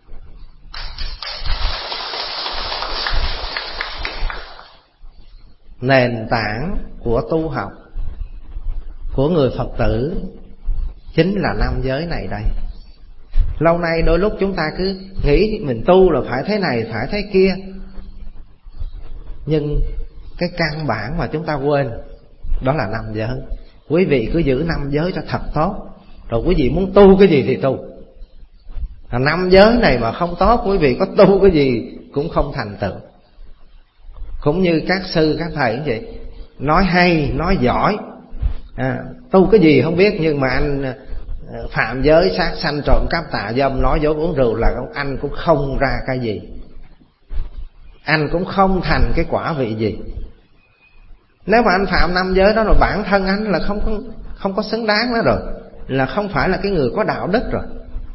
Nền tảng của tu học của người Phật tử chính là 5 giới này đây. Lâu nay đôi lúc chúng ta cứ nghĩ mình tu là phải thế này, phải thế kia, nhưng cái căn bản mà chúng ta quên đó là 5 giới. Quý vị cứ giữ 5 giới cho thật tốt, rồi quý vị muốn tu cái gì thì tu. 5 giới này mà không tốt, quý vị có tu cái gì cũng không thành tựu. Cũng như các sư các thầy như vậy, nói hay nói giỏi, tu cái gì không biết, nhưng mà anh phạm giới sát sanh trộm cắp tà dâm nói dối uống rượu là anh cũng không ra cái gì, anh cũng không thành cái quả vị gì. Nếu mà anh phạm 5 giới đó rồi bản thân anh là không có xứng đáng đó rồi. là không phải là cái người có đạo đức rồi.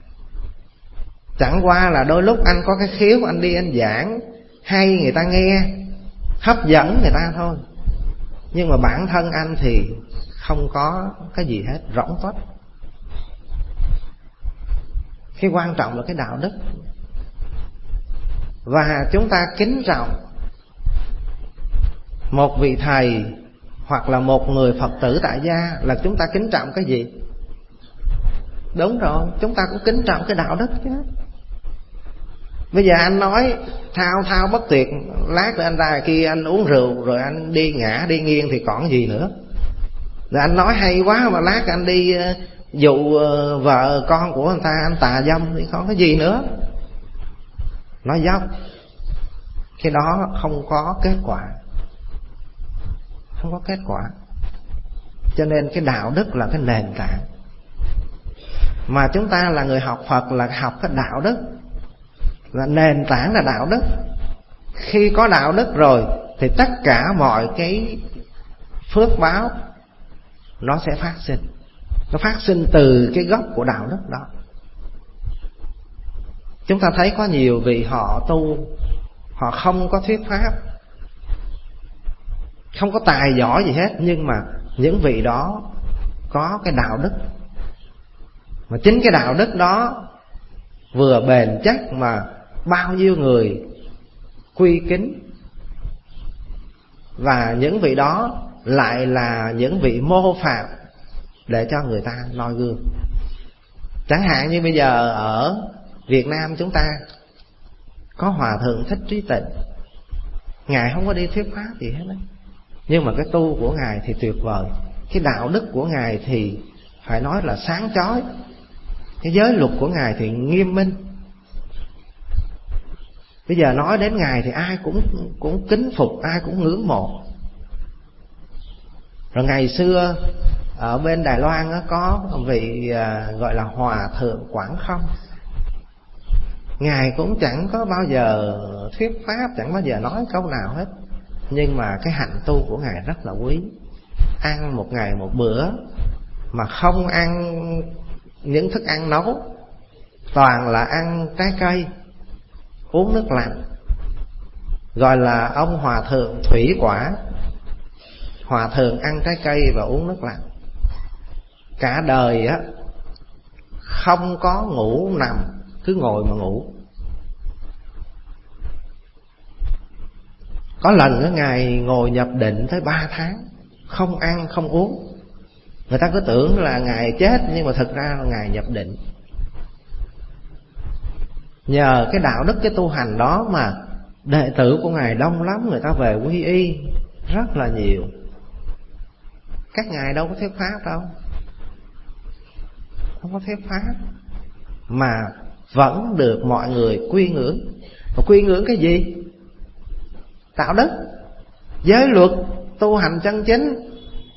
Chẳng qua là đôi lúc anh có cái khiếu, anh đi anh giảng hay người ta nghe, hấp dẫn người ta thôi. Nhưng mà bản thân anh thì không có cái gì hết, rỗng tuếch. Cái quan trọng là cái đạo đức. Và chúng ta kính trọng một vị thầy hoặc là một người Phật tử tại gia là chúng ta kính trọng cái gì? Đúng rồi, chúng ta cũng kính trọng cái đạo đức chứ. Bây giờ anh nói thao thao bất tuyệt, lát nữa anh ra kia anh uống rượu rồi anh đi ngã đi nghiêng thì còn gì nữa. Rồi anh nói hay quá mà lát anh đi dụ vợ con của người ta anh tà dâm thì còn cái gì nữa. Nói dốc, cái đó không có kết quả, không có kết quả. Cho nên cái đạo đức là cái nền tảng. Mà chúng ta là người học Phật là học cái đạo đức, là nền tảng là đạo đức. Khi có đạo đức rồi thì tất cả mọi cái phước báo nó sẽ phát sinh. Nó phát sinh từ cái gốc của đạo đức đó. Chúng ta thấy có nhiều vị họ tu, họ không có thuyết pháp, không có tài giỏi gì hết, nhưng mà những vị đó có cái đạo đức. Mà chính cái đạo đức đó vừa bền chắc mà bao nhiêu người quy kính. Và những vị đó lại là những vị mô phạm để cho người ta noi gương. Chẳng hạn như bây giờ ở Việt Nam chúng ta có Hòa Thượng Thích Trí Tịnh. Ngài không có đi thuyết pháp gì hết đấy, nhưng mà cái tu của Ngài thì tuyệt vời. Cái đạo đức của Ngài thì phải nói là sáng chói. Cái giới luật của Ngài thì nghiêm minh. Bây giờ nói đến Ngài thì ai cũng kính phục, ai cũng ngưỡng mộ. Rồi ngày xưa ở bên Đài Loan có vị gọi là Hòa Thượng Quảng Không. Ngài cũng chẳng có bao giờ thuyết pháp, chẳng bao giờ nói câu nào hết, nhưng mà cái hạnh tu của Ngài rất là quý. Ăn một ngày một bữa mà không ăn những thức ăn nấu, toàn là ăn trái cây, uống nước lạnh, gọi là ông Hòa Thượng Thủy Quả. Hòa Thượng ăn trái cây và uống nước lạnh. Cả đời á không có ngủ nằm, cứ ngồi mà ngủ. Có lần á Ngài ngồi nhập định tới 3 tháng, không ăn không uống. Người ta cứ tưởng là Ngài chết, nhưng mà thực ra là Ngài nhập định. Nhờ cái đạo đức, cái tu hành đó mà đệ tử của Ngài đông lắm, người ta về quy y rất là nhiều. Các ngài đâu có thuyết pháp đâu, không có thuyết pháp, mà vẫn được mọi người quy ngưỡng. Và quy ngưỡng cái gì? Đạo đức, giới luật, tu hành chân chính.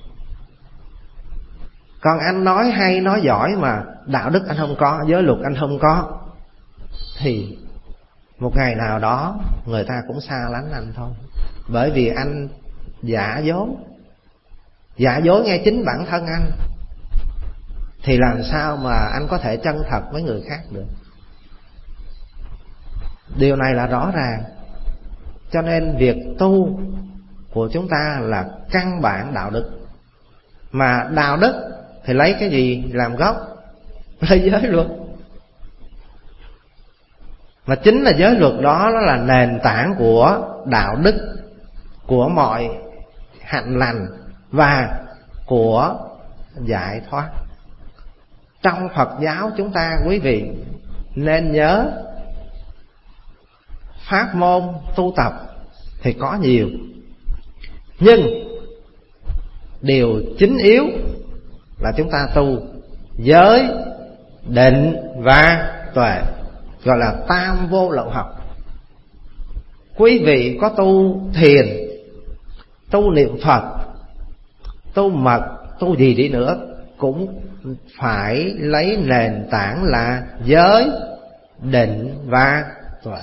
Còn anh nói hay, nói giỏi mà đạo đức anh không có, giới luật anh không có, thì một ngày nào đó người ta cũng xa lánh anh thôi. Bởi vì anh giả dối. Giả dối ngay chính bản thân anh, thì làm sao mà anh có thể chân thật với người khác được. Điều này là rõ ràng. Cho nên việc tu của chúng ta là căn bản đạo đức. Mà đạo đức thì lấy cái gì làm gốc? Lấy giới luật. Mà chính là giới luật đó, nó là nền tảng của đạo đức, của mọi hạnh lành và của giải thoát. Trong Phật giáo chúng ta, quý vị nên nhớ, pháp môn tu tập thì có nhiều, nhưng điều chính yếu là chúng ta tu giới, định và tuệ, gọi là tam vô lậu học. Quý vị có tu thiền, tu niệm Phật, tu mật, tu gì đi nữa, cũng phải lấy nền tảng là giới, định và tuệ.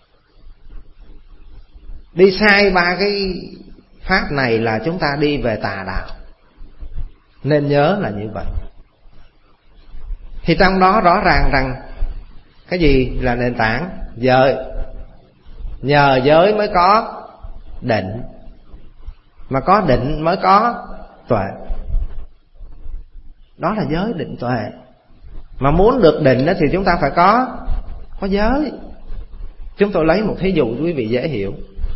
Đi sai 3 cái pháp này là chúng ta đi về tà đạo. Nên nhớ là như vậy. Thì trong đó rõ ràng rằng cái gì là nền tảng? Giới. Nhờ giới mới có định, mà có định mới có tuệ. Đó là giới định tuệ. Mà muốn được định thì chúng ta phải có giới. Chúng tôi lấy một thí dụ cho quý vị dễ hiểu.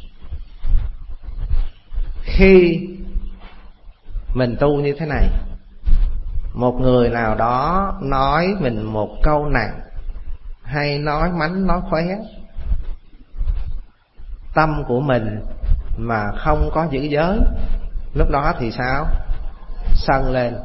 Khi mình tu như thế này, một người nào đó nói mình một câu nặng, hay nói mánh nói khóe, tâm của mình mà không có giữ giới, lúc đó thì sao? Sân lên.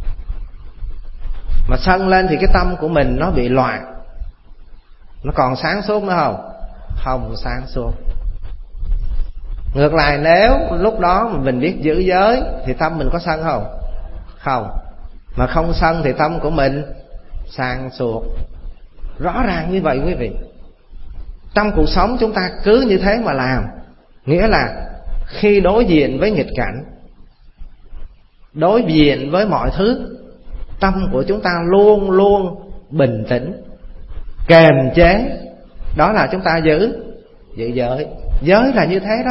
Mà sân lên thì cái tâm của mình nó bị loạn. Nó còn sáng suốt nữa không? Không sáng suốt. Ngược lại, nếu lúc đó mình biết giữ giới thì tâm mình có sân không? Không. Mà không sân thì tâm của mình sáng suốt. Rõ ràng như vậy quý vị. Trong cuộc sống chúng ta cứ như thế mà làm. Nghĩa là khi đối diện với nghịch cảnh, đối diện với mọi thứ, tâm của chúng ta luôn luôn bình tĩnh, kềm chế. Đó là chúng ta giữ giới. Giới là như thế đó.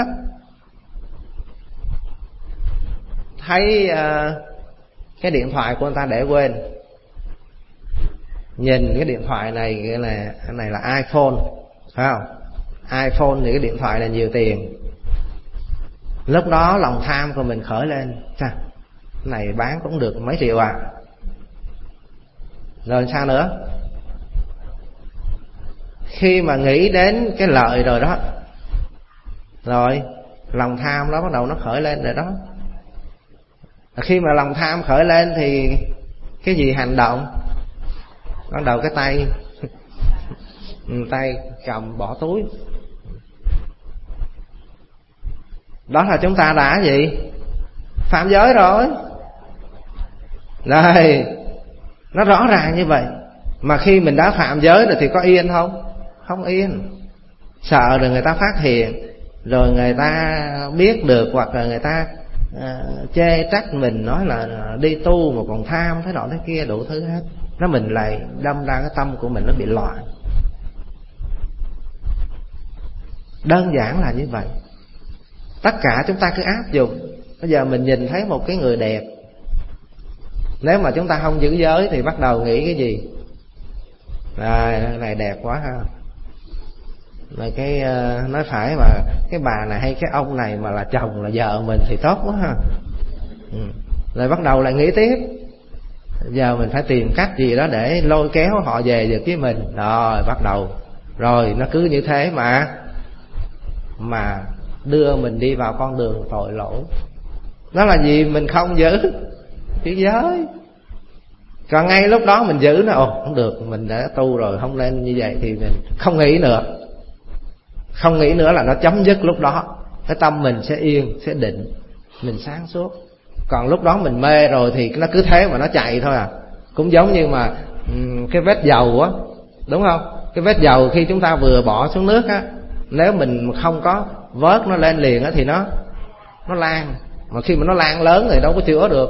Thấy cái điện thoại của người ta để quên, nhìn cái điện thoại này, cái này là iPhone, phải không? iPhone thì cái điện thoại là nhiều tiền. Lúc đó lòng tham của mình khởi lên, chà, cái này bán cũng được mấy triệu à. Rồi sao nữa? Khi mà nghĩ đến cái lợi rồi đó, rồi lòng tham đó bắt đầu nó khởi lên rồi đó. Khi mà lòng tham khởi lên thì cái gì hành động? Bắt đầu cái tay cầm bỏ túi. Đó là chúng ta đã gì? Phạm giới rồi. Rồi, nó rõ ràng như vậy. Mà khi mình đã phạm giới rồi thì có yên không? Không yên. Sợ rồi người ta phát hiện, rồi người ta biết được, hoặc là người ta chê trách mình, nói là đi tu mà còn tham thế nọ thế kia, đủ thứ hết. Nó mình lại đâm ra cái tâm của mình nó bị loạn. Đơn giản là như vậy. Tất cả chúng ta cứ áp dụng. Bây giờ mình nhìn thấy một cái người đẹp, nếu mà chúng ta không giữ giới thì bắt đầu nghĩ cái gì? Cái này đẹp quá ha. Rồi cái nói phải mà cái bà này hay cái ông này mà là chồng là vợ mình thì tốt quá ha. Rồi bắt đầu lại nghĩ tiếp, giờ mình phải tìm cách gì đó để lôi kéo họ về được với mình. Rồi bắt đầu, rồi nó cứ như thế mà đưa mình đi vào con đường tội lỗi. Đó là gì? Mình không giữ giới. Còn ngay lúc đó mình giữ nó, không được, mình đã tu rồi, không nên như vậy, thì mình không nghĩ nữa. Không nghĩ nữa là nó chấm dứt lúc đó. Cái tâm mình sẽ yên, sẽ định, mình sáng suốt. Còn lúc đó mình mê rồi thì nó cứ thế mà nó chạy thôi à. Cũng giống như mà cái vết dầu á, đúng không? Cái vết dầu khi chúng ta vừa bỏ xuống nước á, nếu mình không có vớt nó lên liền á thì nó lan. Mà khi mà nó lan lớn thì đâu có chữa được.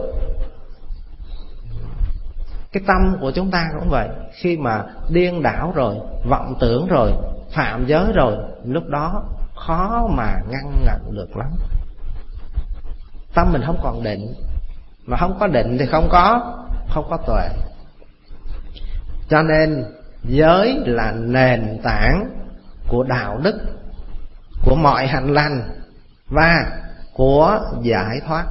Cái tâm của chúng ta cũng vậy. Khi mà điên đảo rồi, vọng tưởng rồi, phạm giới rồi, lúc đó khó mà ngăn ngăn được lắm. Tâm mình không còn định. Mà không có định thì không có tuệ. Cho nên giới là nền tảng của đạo đức, của mọi hạnh lành và của giải thoát.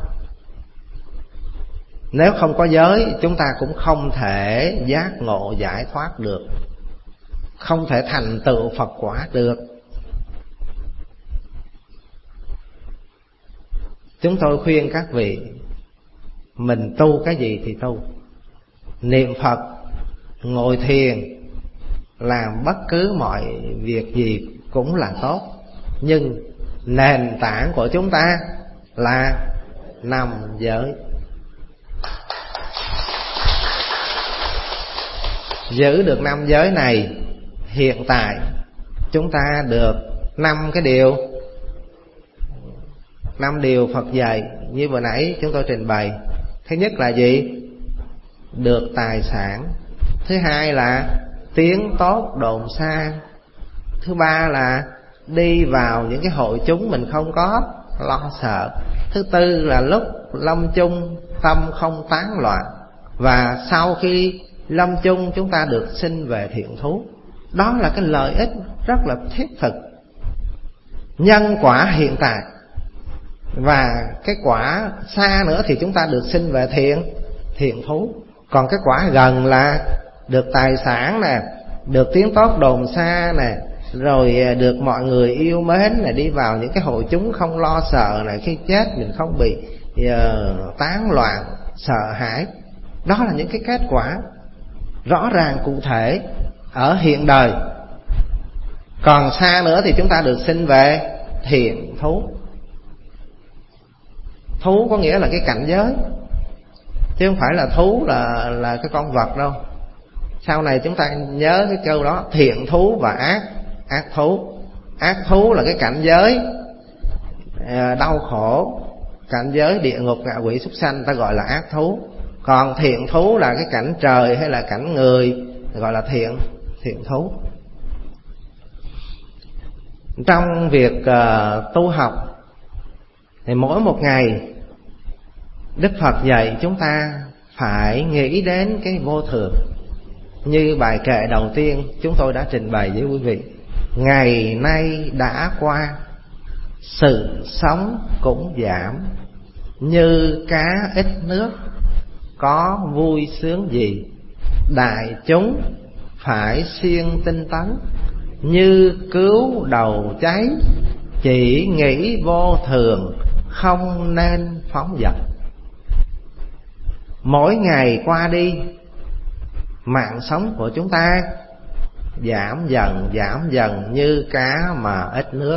Nếu không có giới, chúng ta cũng không thể giác ngộ giải thoát được, không thể thành tựu Phật quả được. Chúng tôi khuyên các vị, mình tu cái gì thì tu. Niệm Phật, ngồi thiền, làm bất cứ mọi việc gì cũng là tốt. Nhưng nền tảng của chúng ta là 5 giới. Giữ được 5 giới này, hiện tại chúng ta được 5 cái điều, 5 điều Phật dạy như vừa nãy chúng tôi trình bày. Thứ nhất là gì? Được tài sản Thứ hai là tiếng tốt đồn xa. Thứ ba là đi vào những cái hội chúng mình không có lo sợ. Thứ tư là lúc lâm chung tâm không tán loạn. Và sau khi lâm chung chúng ta được sinh về thiện thú. Đó là cái lợi ích rất là thiết thực, nhân quả hiện tại. Và cái quả xa nữa thì chúng ta được sinh về thiện thú. Còn cái quả gần là được tài sản nè, được tiếng tốt đồn xa nè, rồi được mọi người yêu mến nè, đi vào những cái hội chúng không lo sợ nè, khi chết mình không bị tán loạn sợ hãi. Đó là những cái kết quả rõ ràng cụ thể ở hiện đời. Còn xa nữa thì chúng ta được sinh về thiện thú. Thú có nghĩa là cái cảnh giới, chứ không phải là thú là cái con vật đâu. Sau này chúng ta nhớ cái câu đó, thiện thú và ác thú. Ác thú là cái cảnh giới đau khổ, cảnh giới địa ngục ngạ quỷ súc sanh, ta gọi là ác thú. Còn thiện thú là cái cảnh trời hay là cảnh người, gọi là thiện thú. Trong việc tu học thì mỗi một ngày Đức Phật dạy chúng ta phải nghĩ đến cái vô thường. Như bài kệ đầu tiên chúng tôi đã trình bày với quý vị, ngày nay đã qua, sự sống cũng giảm, như cá ít nước, có vui sướng gì. Đại chúng phải siêng tinh tấn, như cứu đầu cháy, chỉ nghĩ vô thường, không nên phóng dật. Mỗi ngày qua đi, mạng sống của chúng ta giảm dần như cá mà ít nước.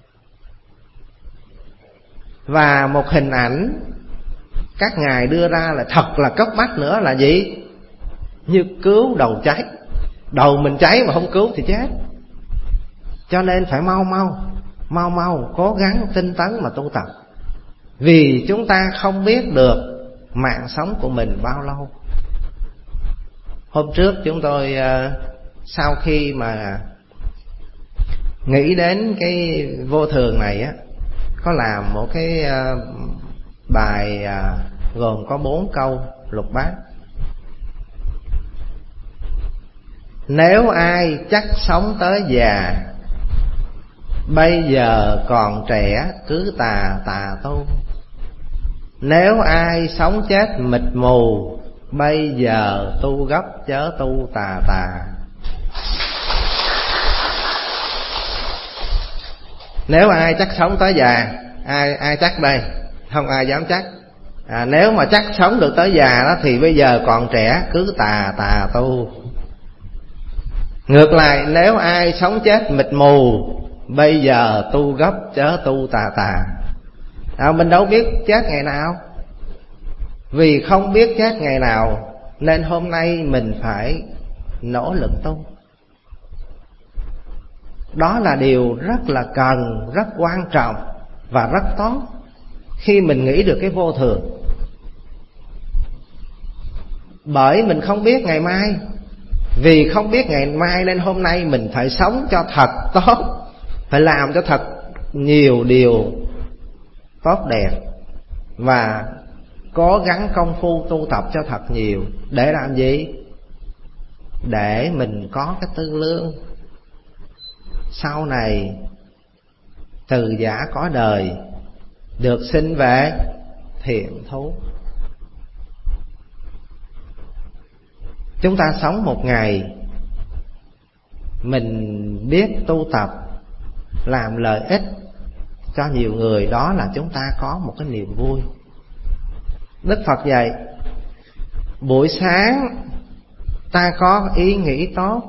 Và một hình ảnh các ngài đưa ra là thật là cấp bách nữa là gì? Như cứu đầu cháy. Đầu mình cháy mà không cứu thì chết. Cho nên phải mau cố gắng tinh tấn mà tu tập. Vì chúng ta không biết được mạng sống của mình bao lâu. Hôm trước chúng tôi sau khi mà nghĩ đến cái vô thường này á, có làm một cái bài gồm có 4 câu lục bát. Nếu ai chắc sống tới già, bây giờ còn trẻ cứ tà tu. Nếu ai sống chết mịt mù, bây giờ tu gấp chớ tu tà. Nếu ai chắc sống tới già, ai chắc đây? Không ai dám chắc. Nếu mà chắc sống được tới già đó thì bây giờ còn trẻ cứ tà tu. Ngược lại, nếu ai sống chết mịt mù, bây giờ tu gấp chớ tu tà. Mình đâu biết chết ngày nào. Vì không biết chết ngày nào nên hôm nay mình phải nỗ lực tu. Đó là điều rất là cần, rất quan trọng và rất tốt khi mình nghĩ được cái vô thường. Bởi mình không biết ngày mai. Vì không biết ngày mai nên hôm nay mình phải sống cho thật tốt, phải làm cho thật nhiều điều tốt đẹp và cố gắng công phu tu tập cho thật nhiều. Để làm gì? Để mình có cái tư lương sau này từ giả có đời, được sinh về thiện thú. Chúng ta sống một ngày, mình biết tu tập, làm lợi ích cho nhiều người, đó là chúng ta có một cái niềm vui. Đức Phật dạy, buổi sáng ta có ý nghĩ tốt,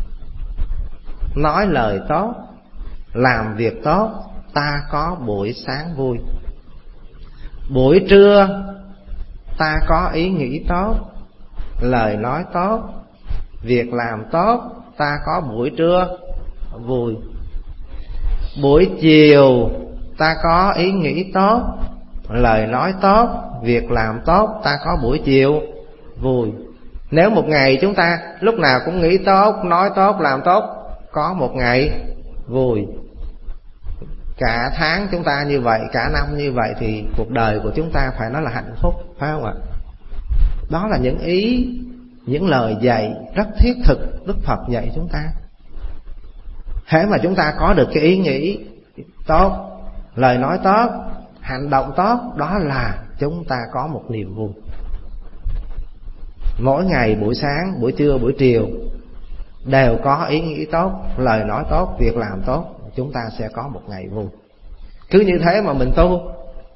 nói lời tốt, làm việc tốt, ta có buổi sáng vui. Buổi trưa ta có ý nghĩ tốt, lời nói tốt, việc làm tốt, ta có buổi trưa vui. Buổi chiều ta có ý nghĩ tốt, lời nói tốt, việc làm tốt, ta có buổi chiều vui. Nếu một ngày chúng ta lúc nào cũng nghĩ tốt, nói tốt, làm tốt, có một ngày vui. Cả tháng chúng ta như vậy, cả năm như vậy thì cuộc đời của chúng ta phải nói là hạnh phúc, phải không ạ? Đó là những ý, những lời dạy rất thiết thực Đức Phật dạy chúng ta. Hễ mà chúng ta có được cái ý nghĩ tốt, lời nói tốt, hành động tốt, đó là chúng ta có một niềm vui. Mỗi ngày buổi sáng, buổi trưa, buổi chiều đều có ý nghĩ tốt, lời nói tốt, việc làm tốt, chúng ta sẽ có một ngày vui. Cứ như thế mà mình tu,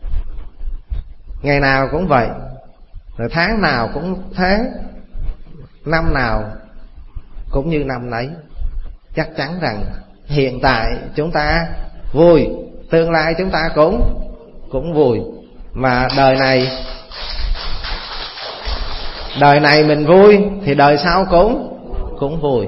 ngày nào cũng vậy, rồi tháng nào cũng thế, năm nào cũng như năm nấy. Chắc chắn rằng hiện tại chúng ta vui, tương lai chúng ta cũng vui. Mà đời này mình vui thì đời sau cũng vui.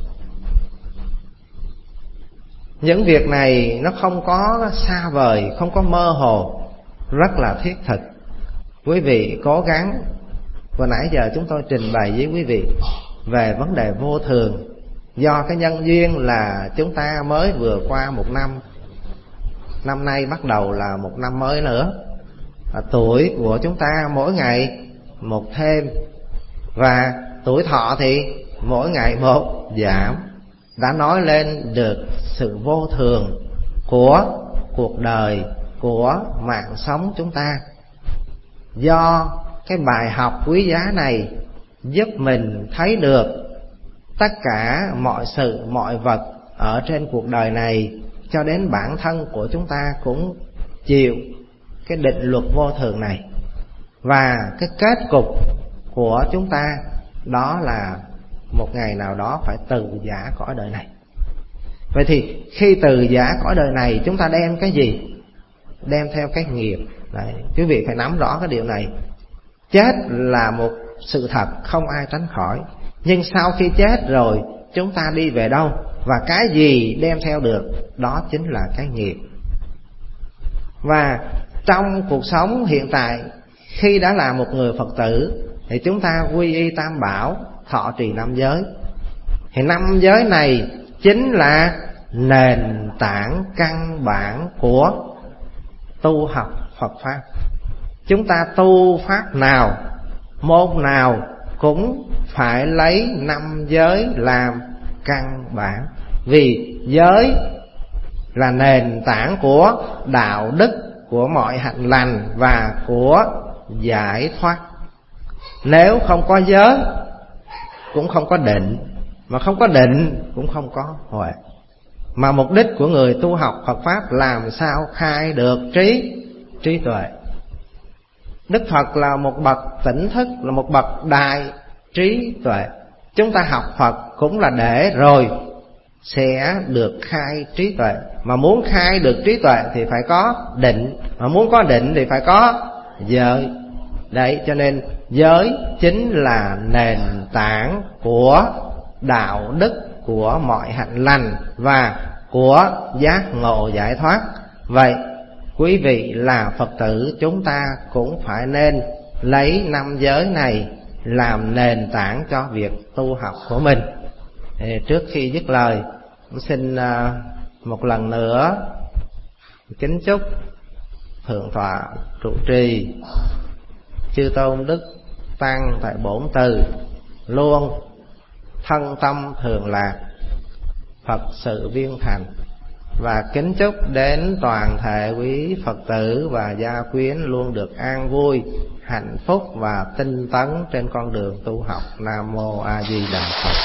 Những việc này nó không có xa vời, không có mơ hồ, rất là thiết thực. Quý vị cố gắng. Vừa nãy giờ chúng tôi trình bày với quý vị về vấn đề vô thường. Do cái nhân duyên là chúng ta mới vừa qua một năm, năm nay bắt đầu là một năm mới nữa. Tuổi của chúng ta mỗi ngày một thêm, và tuổi thọ thì mỗi ngày một giảm. Đã nói lên được sự vô thường của cuộc đời, của mạng sống chúng ta. Do cái bài học quý giá này giúp mình thấy được tất cả mọi sự, mọi vật ở trên cuộc đời này, cho đến bản thân của chúng ta cũng chịu cái định luật vô thường này. Và cái kết cục của chúng ta đó là một ngày nào đó phải từ giã cõi đời này. Vậy thì khi từ giã cõi đời này, chúng ta đem cái gì? Đem theo cái nghiệp. Đấy, quý vị phải nắm rõ cái điều này. Chết là một sự thật không ai tránh khỏi. Nhưng sau khi chết rồi, chúng ta đi về đâu? Và cái gì đem theo được? Đó chính là cái nghiệp. Và trong cuộc sống hiện tại, khi đã là một người Phật tử, thì chúng ta quy y Tam Bảo, thọ trì 5 giới. Thì 5 giới này chính là nền tảng căn bản của tu học Phật Pháp. Chúng ta tu Pháp nào, môn nào cũng phải lấy 5 giới làm căn bản. Vì giới là nền tảng của đạo đức, của mọi hạnh lành và của giải thoát. Nếu không có giới cũng không có định, mà không có định cũng không có huệ. Mà mục đích của người tu học Phật Pháp làm sao khai được trí tuệ. Đức Phật là một bậc tỉnh thức, là một bậc đại trí tuệ. Chúng ta học Phật cũng là để rồi sẽ được khai trí tuệ. Mà muốn khai được trí tuệ thì phải có định, mà muốn có định thì phải có giới. Đấy, cho nên giới chính là nền tảng của đạo đức, của mọi hạnh lành và của giác ngộ giải thoát. Vậy quý vị là Phật tử, chúng ta cũng phải nên lấy 5 giới này làm nền tảng cho việc tu học của mình. Trước khi dứt lời, xin một lần nữa kính chúc Thượng tọa trụ trì Chư Tôn Đức Tăng tại Bổn Từ luôn thân tâm thường lạc, Phật sự viên thành. Và kính chúc đến toàn thể quý Phật tử và gia quyến luôn được an vui, hạnh phúc và tinh tấn trên con đường tu học. Nam Mô A Di Đà Phật.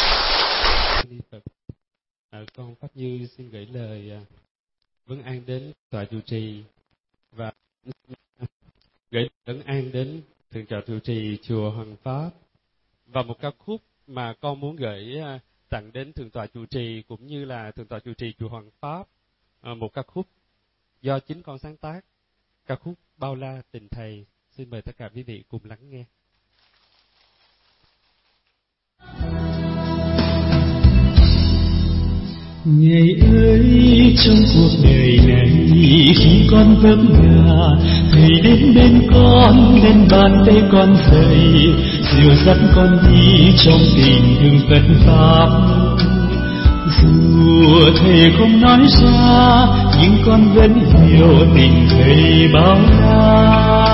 Con Pháp Như xin gửi lời vấn an đến tọa trụ trì và gửi vấn an đến thượng tọa trụ trì chùa Hoàng Pháp. Và một ca khúc mà con muốn gửi tặng đến thượng tọa trụ trì cũng như là thượng tọa trụ trì chùa Hoàng Pháp, một ca khúc do chính con sáng tác, ca khúc Bao La Tình Thầy. Xin mời tất cả quý vị cùng lắng nghe. Ngày ơi trong cuộc đời này, khi con vấp ngã, Thầy đến bên con, lên bàn tay con dậy, dìu dắt con đi trong tình thương vất pháp. Dù Thầy không nói ra, nhưng con vẫn hiểu tình Thầy bao la.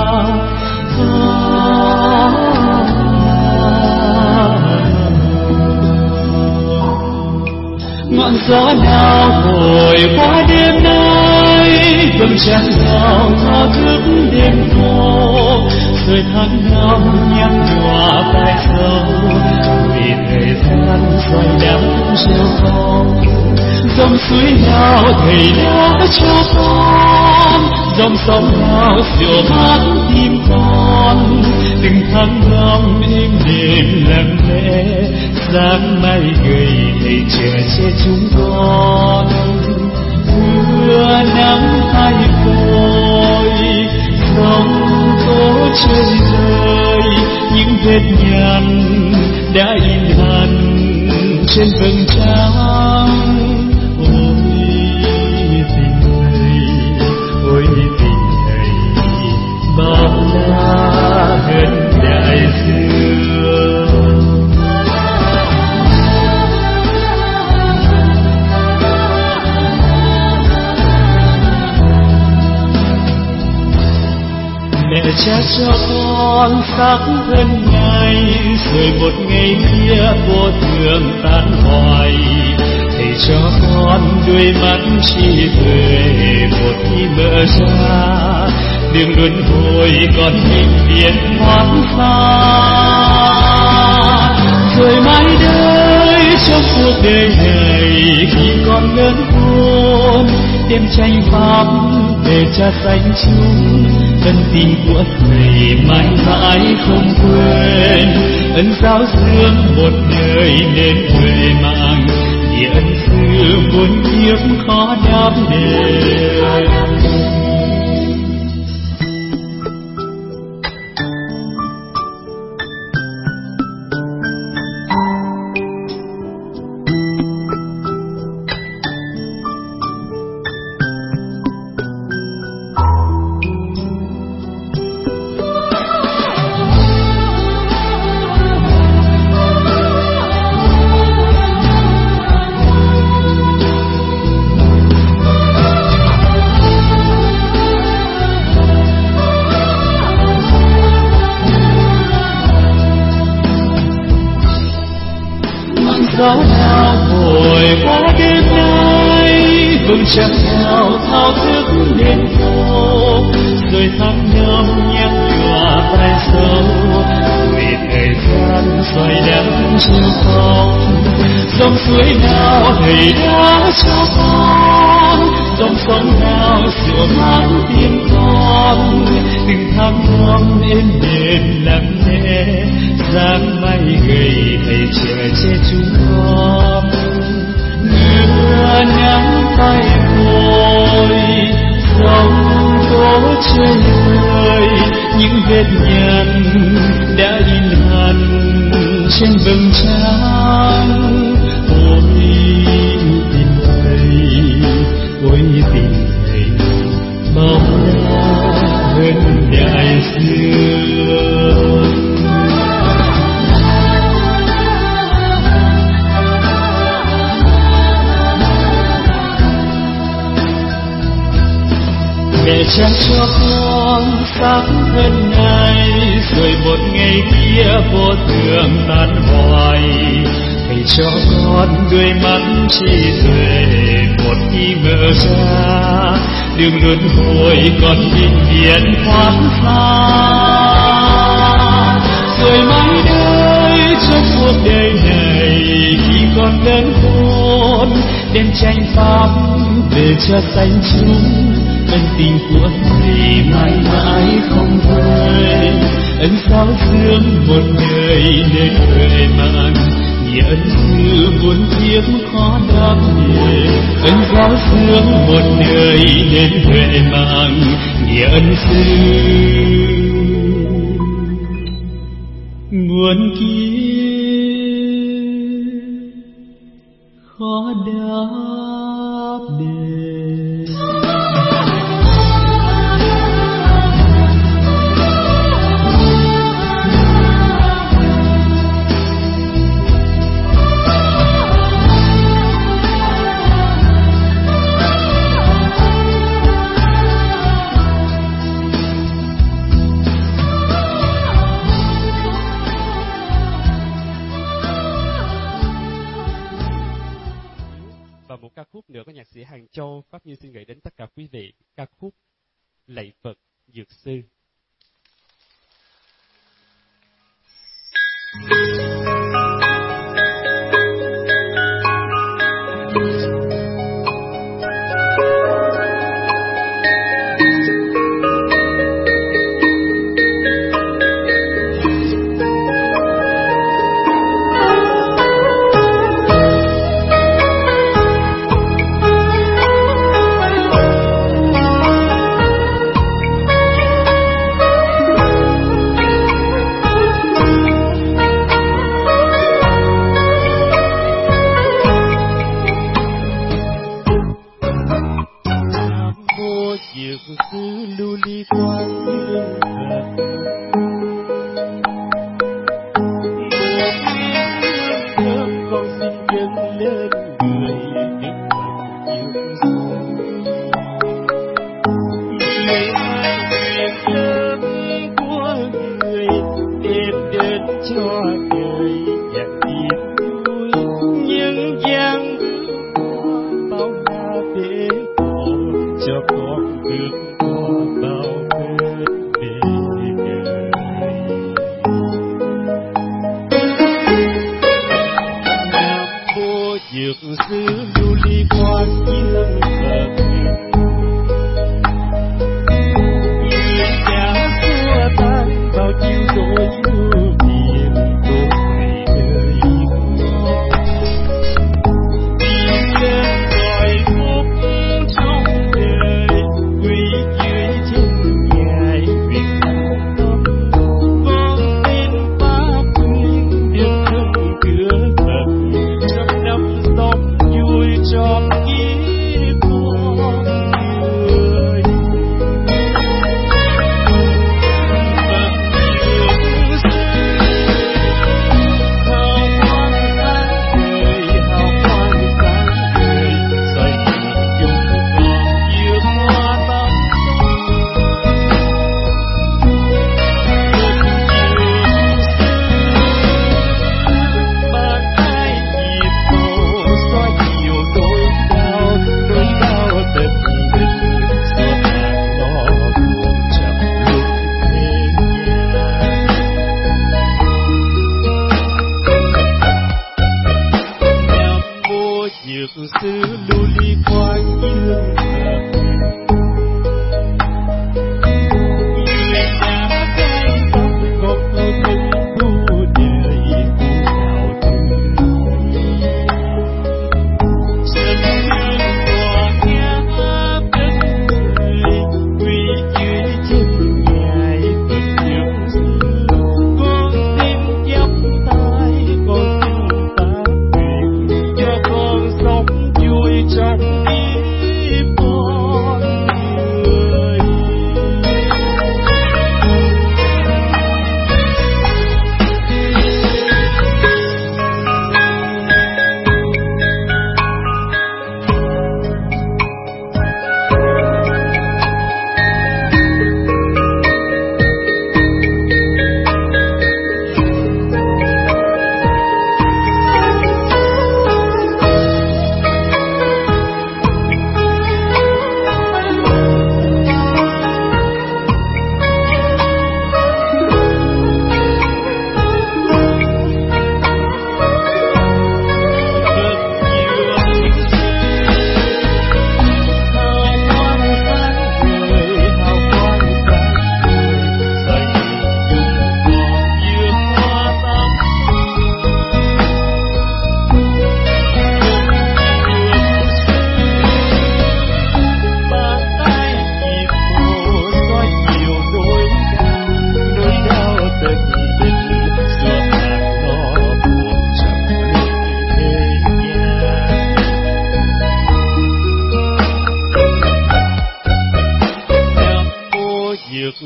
Ngọn gió nào thổi qua đêm nay, vầng trăng nào thao thức đêm phố, rồi tháng năm nhắc nhòa vai sâu, vì thời gian xoay đắm chiều không. Dòng suối nào Thầy đã cho con, dòng sông nào dịu mát tim con, từng tháng năm êm đềm lặng lẽ, sáng mai gầy Thầy chờ che chúng con. Mưa nắng hay vội, sông tố chơi rơi, những vết nhăn đã in hằn trên vầng trăng. Ôi tình Thầy bao la hơn đại dương. Mẹ cha cho con xác thân ngày, rồi một ngày kia vô thường tan hoài. Thầy cho con đôi mắt trí tuệ, một khi mở ra đường luân hồi con vĩnh viễn thoát xa. Rồi mãi đây trong cuộc đời này, khi con lớn khôn đem tranh pháp để cha dành chúng. Ân tình của Thầy mãi mãi không quên, ân giáo dưỡng một đời nên huệ mạng, vì ân sư muôn kiếp khó đáp đền. Gió nào thổi qua đêm nay, vầng trăng nào thao thức đêm phố, rồi tháng năm nhắc nhòa vai sâu, vì thời gian xoay đắm chiều không. Dòng suối nào Thầy đã cho con, dòng sông nào dịu mát tim con, từng tháng năm êm đềm lặng lẽ, sáng mai gầy Thầy chờ che chúng con. Mưa nắng tay vội, sông tố chơi vơi, những vết nhăn đã in hằn trên vầng trăng. Ôi tình Thầy, ôi tình Thầy bao la hơn đại dương. Mẹ cha cho con xác thân này, rồi một ngày kia vô thường tan hoài. Thầy cho con đôi mắt trí tuệ, một khi mở ra đường luân hồi con vĩnh viễn thoát xa. Rồi mãi đây trong cuộc đời này, khi con lớn khôn đem tranh pháp về cho sanh chúng. Ân tình của Thầy mãi mãi không quên, ân giáo dưỡng một đời nên huệ mạng, vì ân sư muôn kiếp khó đáp đền. Ân giáo dưỡng một đời nên huệ mạng, vì ân sư muôn kiếp khó đáp đêm. Và một ca khúc nữa của nhạc sĩ Hàng Châu, Pháp Như xin gửi đến tất cả quý vị, ca khúc Lạy Phật Dược Sư. Dược sư lưu ly quang hương thần, thơm con xin dâng lên người đức Phật dược sư. Người ai nguyện ơn của người đem đến cho đời nhạc niềm vui, nhân gian bao la bể khổ cho con vượt qua bao bề.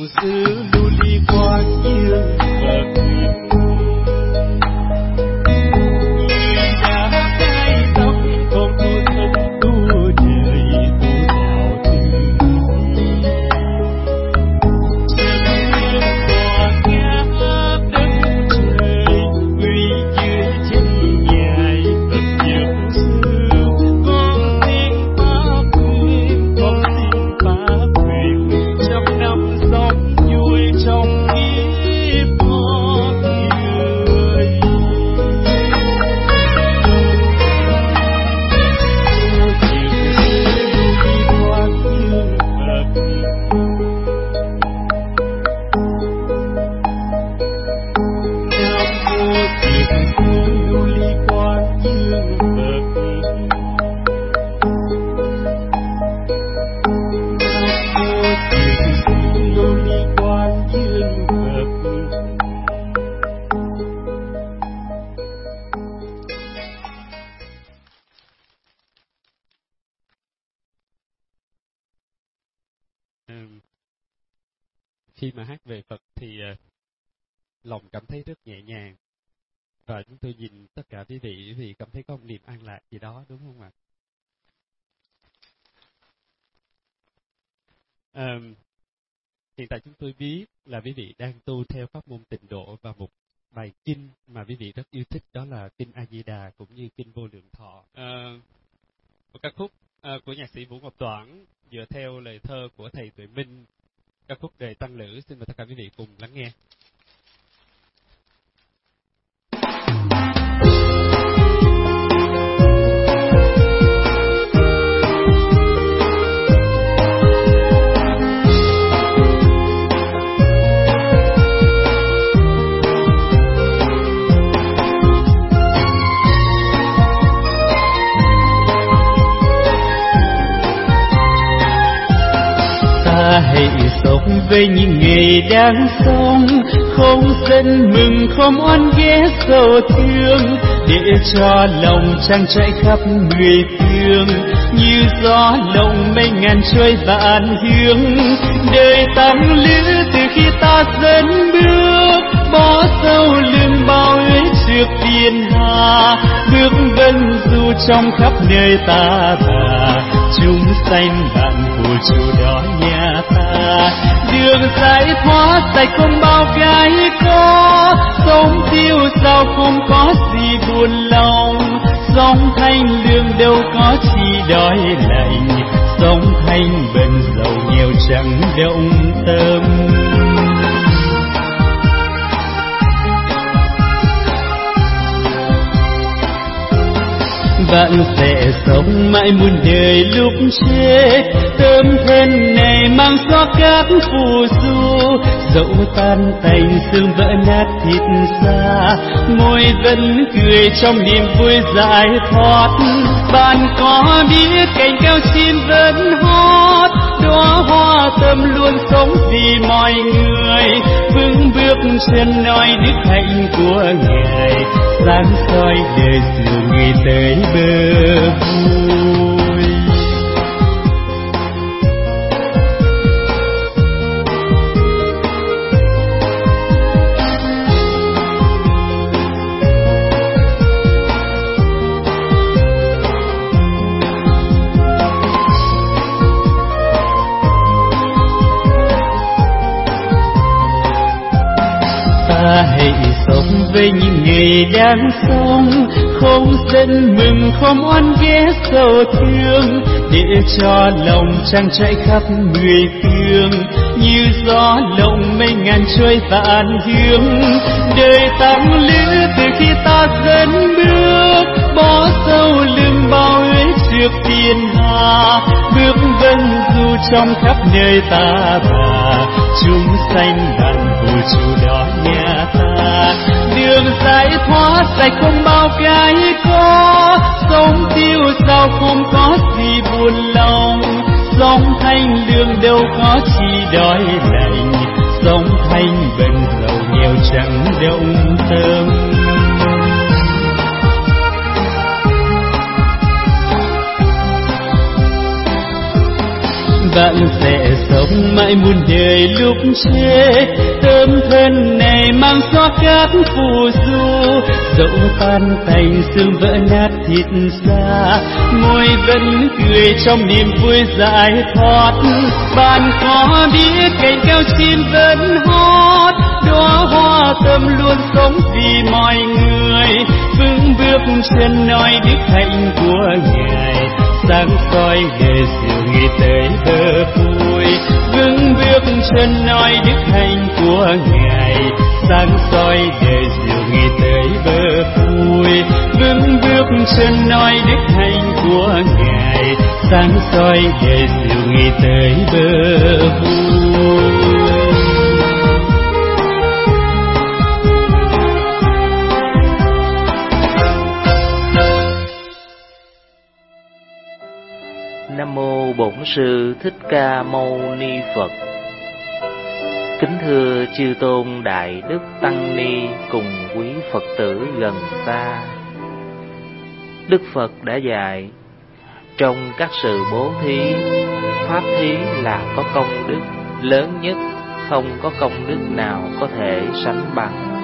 sư lưu ly quang dương Phật. Người đã khai tóc con tu thân tu đời tu đạo từ chân nguyên tỏa ngát đất trời uy dưới chân nhài Phật nhật sư con xin pháp quyền con xin pháp quyền trăm năm sống vui trong kiếp con người. Khi mà hát về Phật thì lòng cảm thấy rất nhẹ nhàng, và chúng tôi nhìn tất cả quý vị cảm thấy có một niềm an lạc gì đó, đúng không ạ? Hiện tại chúng tôi biết là quý vị đang tu theo pháp môn Tịnh Độ, và một bài kinh mà quý vị rất yêu thích đó là kinh A Di Đà cũng như kinh Vô Lượng Thọ. Một ca khúc của nhạc sĩ Vũ Ngọc Toản dựa theo lời thơ của thầy Tuệ Minh, ca khúc Đời Tăng Lữ. Xin mời tất cả quý vị cùng lắng nghe. Hãy sống với những ngày đang sống, không giận mừng không oán ghét sầu thương, để cho lòng trang trải khắp mười phương, như gió lộng mây ngàn trôi vạn hướng. Đời tăng lữ từ khi ta dẫn bước, bỏ sâu lưng bao ế trước thiên hà, bước vân du trong khắp nơi ta bà, chúng sanh bạn phù chủ đó nhà ta. Đường giải thoát sạch không bao cái có, sống tiêu sao không có gì buồn lòng, sống thanh lương đâu có chi đói lạnh, sống thanh bần giàu nghèo chẳng động tâm. Bạn sẽ sống mãi muôn đời lúc chết, tâm thân này mang gió cát phù du, dẫu tan tành xương vỡ nát thịt xa, môi vẫn cười trong niềm vui giải thoát. Bạn có biết cành cao chim vẫn hót, đóa hoa tâm luôn sống vì mọi người, vững bước chân nói đức hạnh của Ngài, sáng soi đời sự người tới bờ vui. Ta hãy sống với những ngày đang sống, không giận mừng không oán ghét sầu thương, để cho lòng trang trải khắp mười phương, như gió lộng mây ngàn trôi vạn hướng. Đời tăng lữ từ khi ta dẫn bước, bỏ sâu lưng bao ế trước thiên hà, bước vân du trong khắp nơi ta bà, chúng sanh bạn phù chủ đó nhà ta. Đường giải thoát sạch không bao cái có, sống tiêu sao không có gì buồn lòng, sống thanh lương đâu có chi đói lạnh, sống thanh bần giàu nghèo chẳng động tâm. bạn sẽ sống mãi muôn đời lúc chết. Tấm thân này mang xóa cát phù du, dẫu tan tành xương vỡ nát thịt da, môi vẫn cười trong niềm vui giải thoát. Bạn có biết cành cao chim vẫn hót, đóa hoa tâm luôn sống vì mọi người. Vững bước chân nói đức hạnh của Ngài, sáng soi nghề diệu nghĩ tới bờ vui. Vững bước chân nói đức hạnh của Ngài, sáng soi nghề diệu nghĩ tới bờ vui. Vững bước chân nói đức hạnh của Ngài, sáng soi nghề diệu nghĩ tới bờ vui. Nam mô Bổn Sư Thích Ca Mâu Ni Phật. Kính thưa chư tôn đại đức tăng ni cùng quý Phật tử gần xa. Đức Phật đã dạy, trong các sự bố thí, pháp thí là có công đức lớn nhất, không có công đức nào có thể sánh bằng.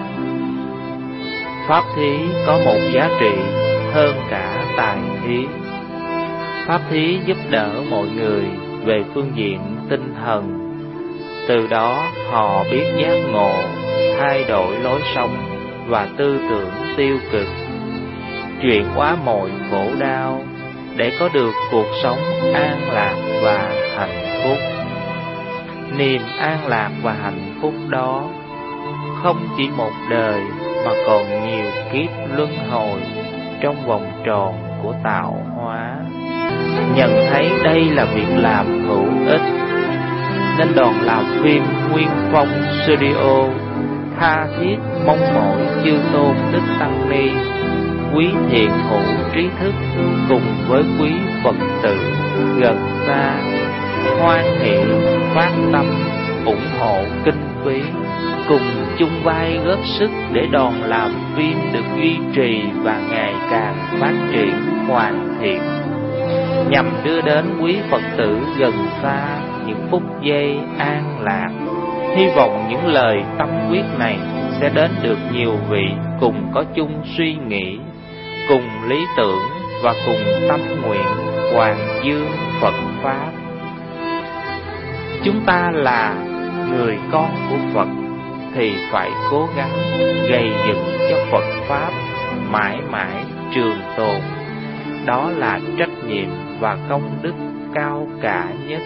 Pháp thí có một giá trị hơn cả tài thí. Pháp thí giúp đỡ mọi người về phương diện tinh thần, từ đó họ biết giác ngộ, thay đổi lối sống và tư tưởng tiêu cực, chuyển hóa mọi khổ đau để có được cuộc sống an lạc và hạnh phúc. Niềm an lạc và hạnh phúc đó không chỉ một đời mà còn nhiều kiếp luân hồi trong vòng tròn của tạo hóa. Nhận thấy đây là việc làm hữu ích, nên đoàn làm phim Nguyên Phong Studio tha thiết mong mỏi chư tôn đức tăng ni, quý thiện hữu trí thức cùng với quý Phật tử gần xa hoan hỷ phát tâm ủng hộ kinh phí, cùng chung vai góp sức để đoàn làm phim được duy trì và ngày càng phát triển hoàn thiện, nhằm đưa đến quý Phật tử gần xa những phút giây an lạc. Hy vọng những lời tâm quyết này sẽ đến được nhiều vị cùng có chung suy nghĩ, cùng lý tưởng và cùng tâm nguyện hoàn dương Phật Pháp. Chúng ta là người con của Phật thì phải cố gắng gây dựng cho Phật Pháp mãi mãi trường tồn. Đó là trách nhiệm và công đức cao cả nhất.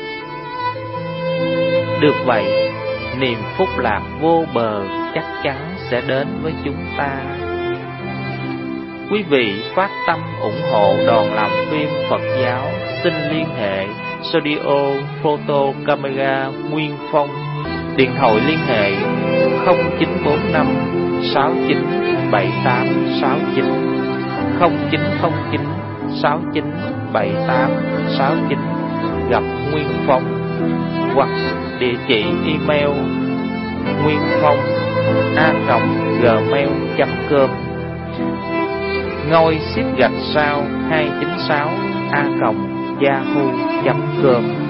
Được vậy, niềm phúc lạc vô bờ chắc chắn sẽ đến với chúng ta. Quý vị phát tâm ủng hộ đoàn làm phim Phật giáo, xin liên hệ Studio Photo Camera Nguyên Phong. Điện thoại liên hệ 0945 697869, 0909 697869, gặp Nguyên Phong, hoặc địa chỉ email nguyên phong@gmail.com, ngôi ship gạch sao 296 @yahoo.com.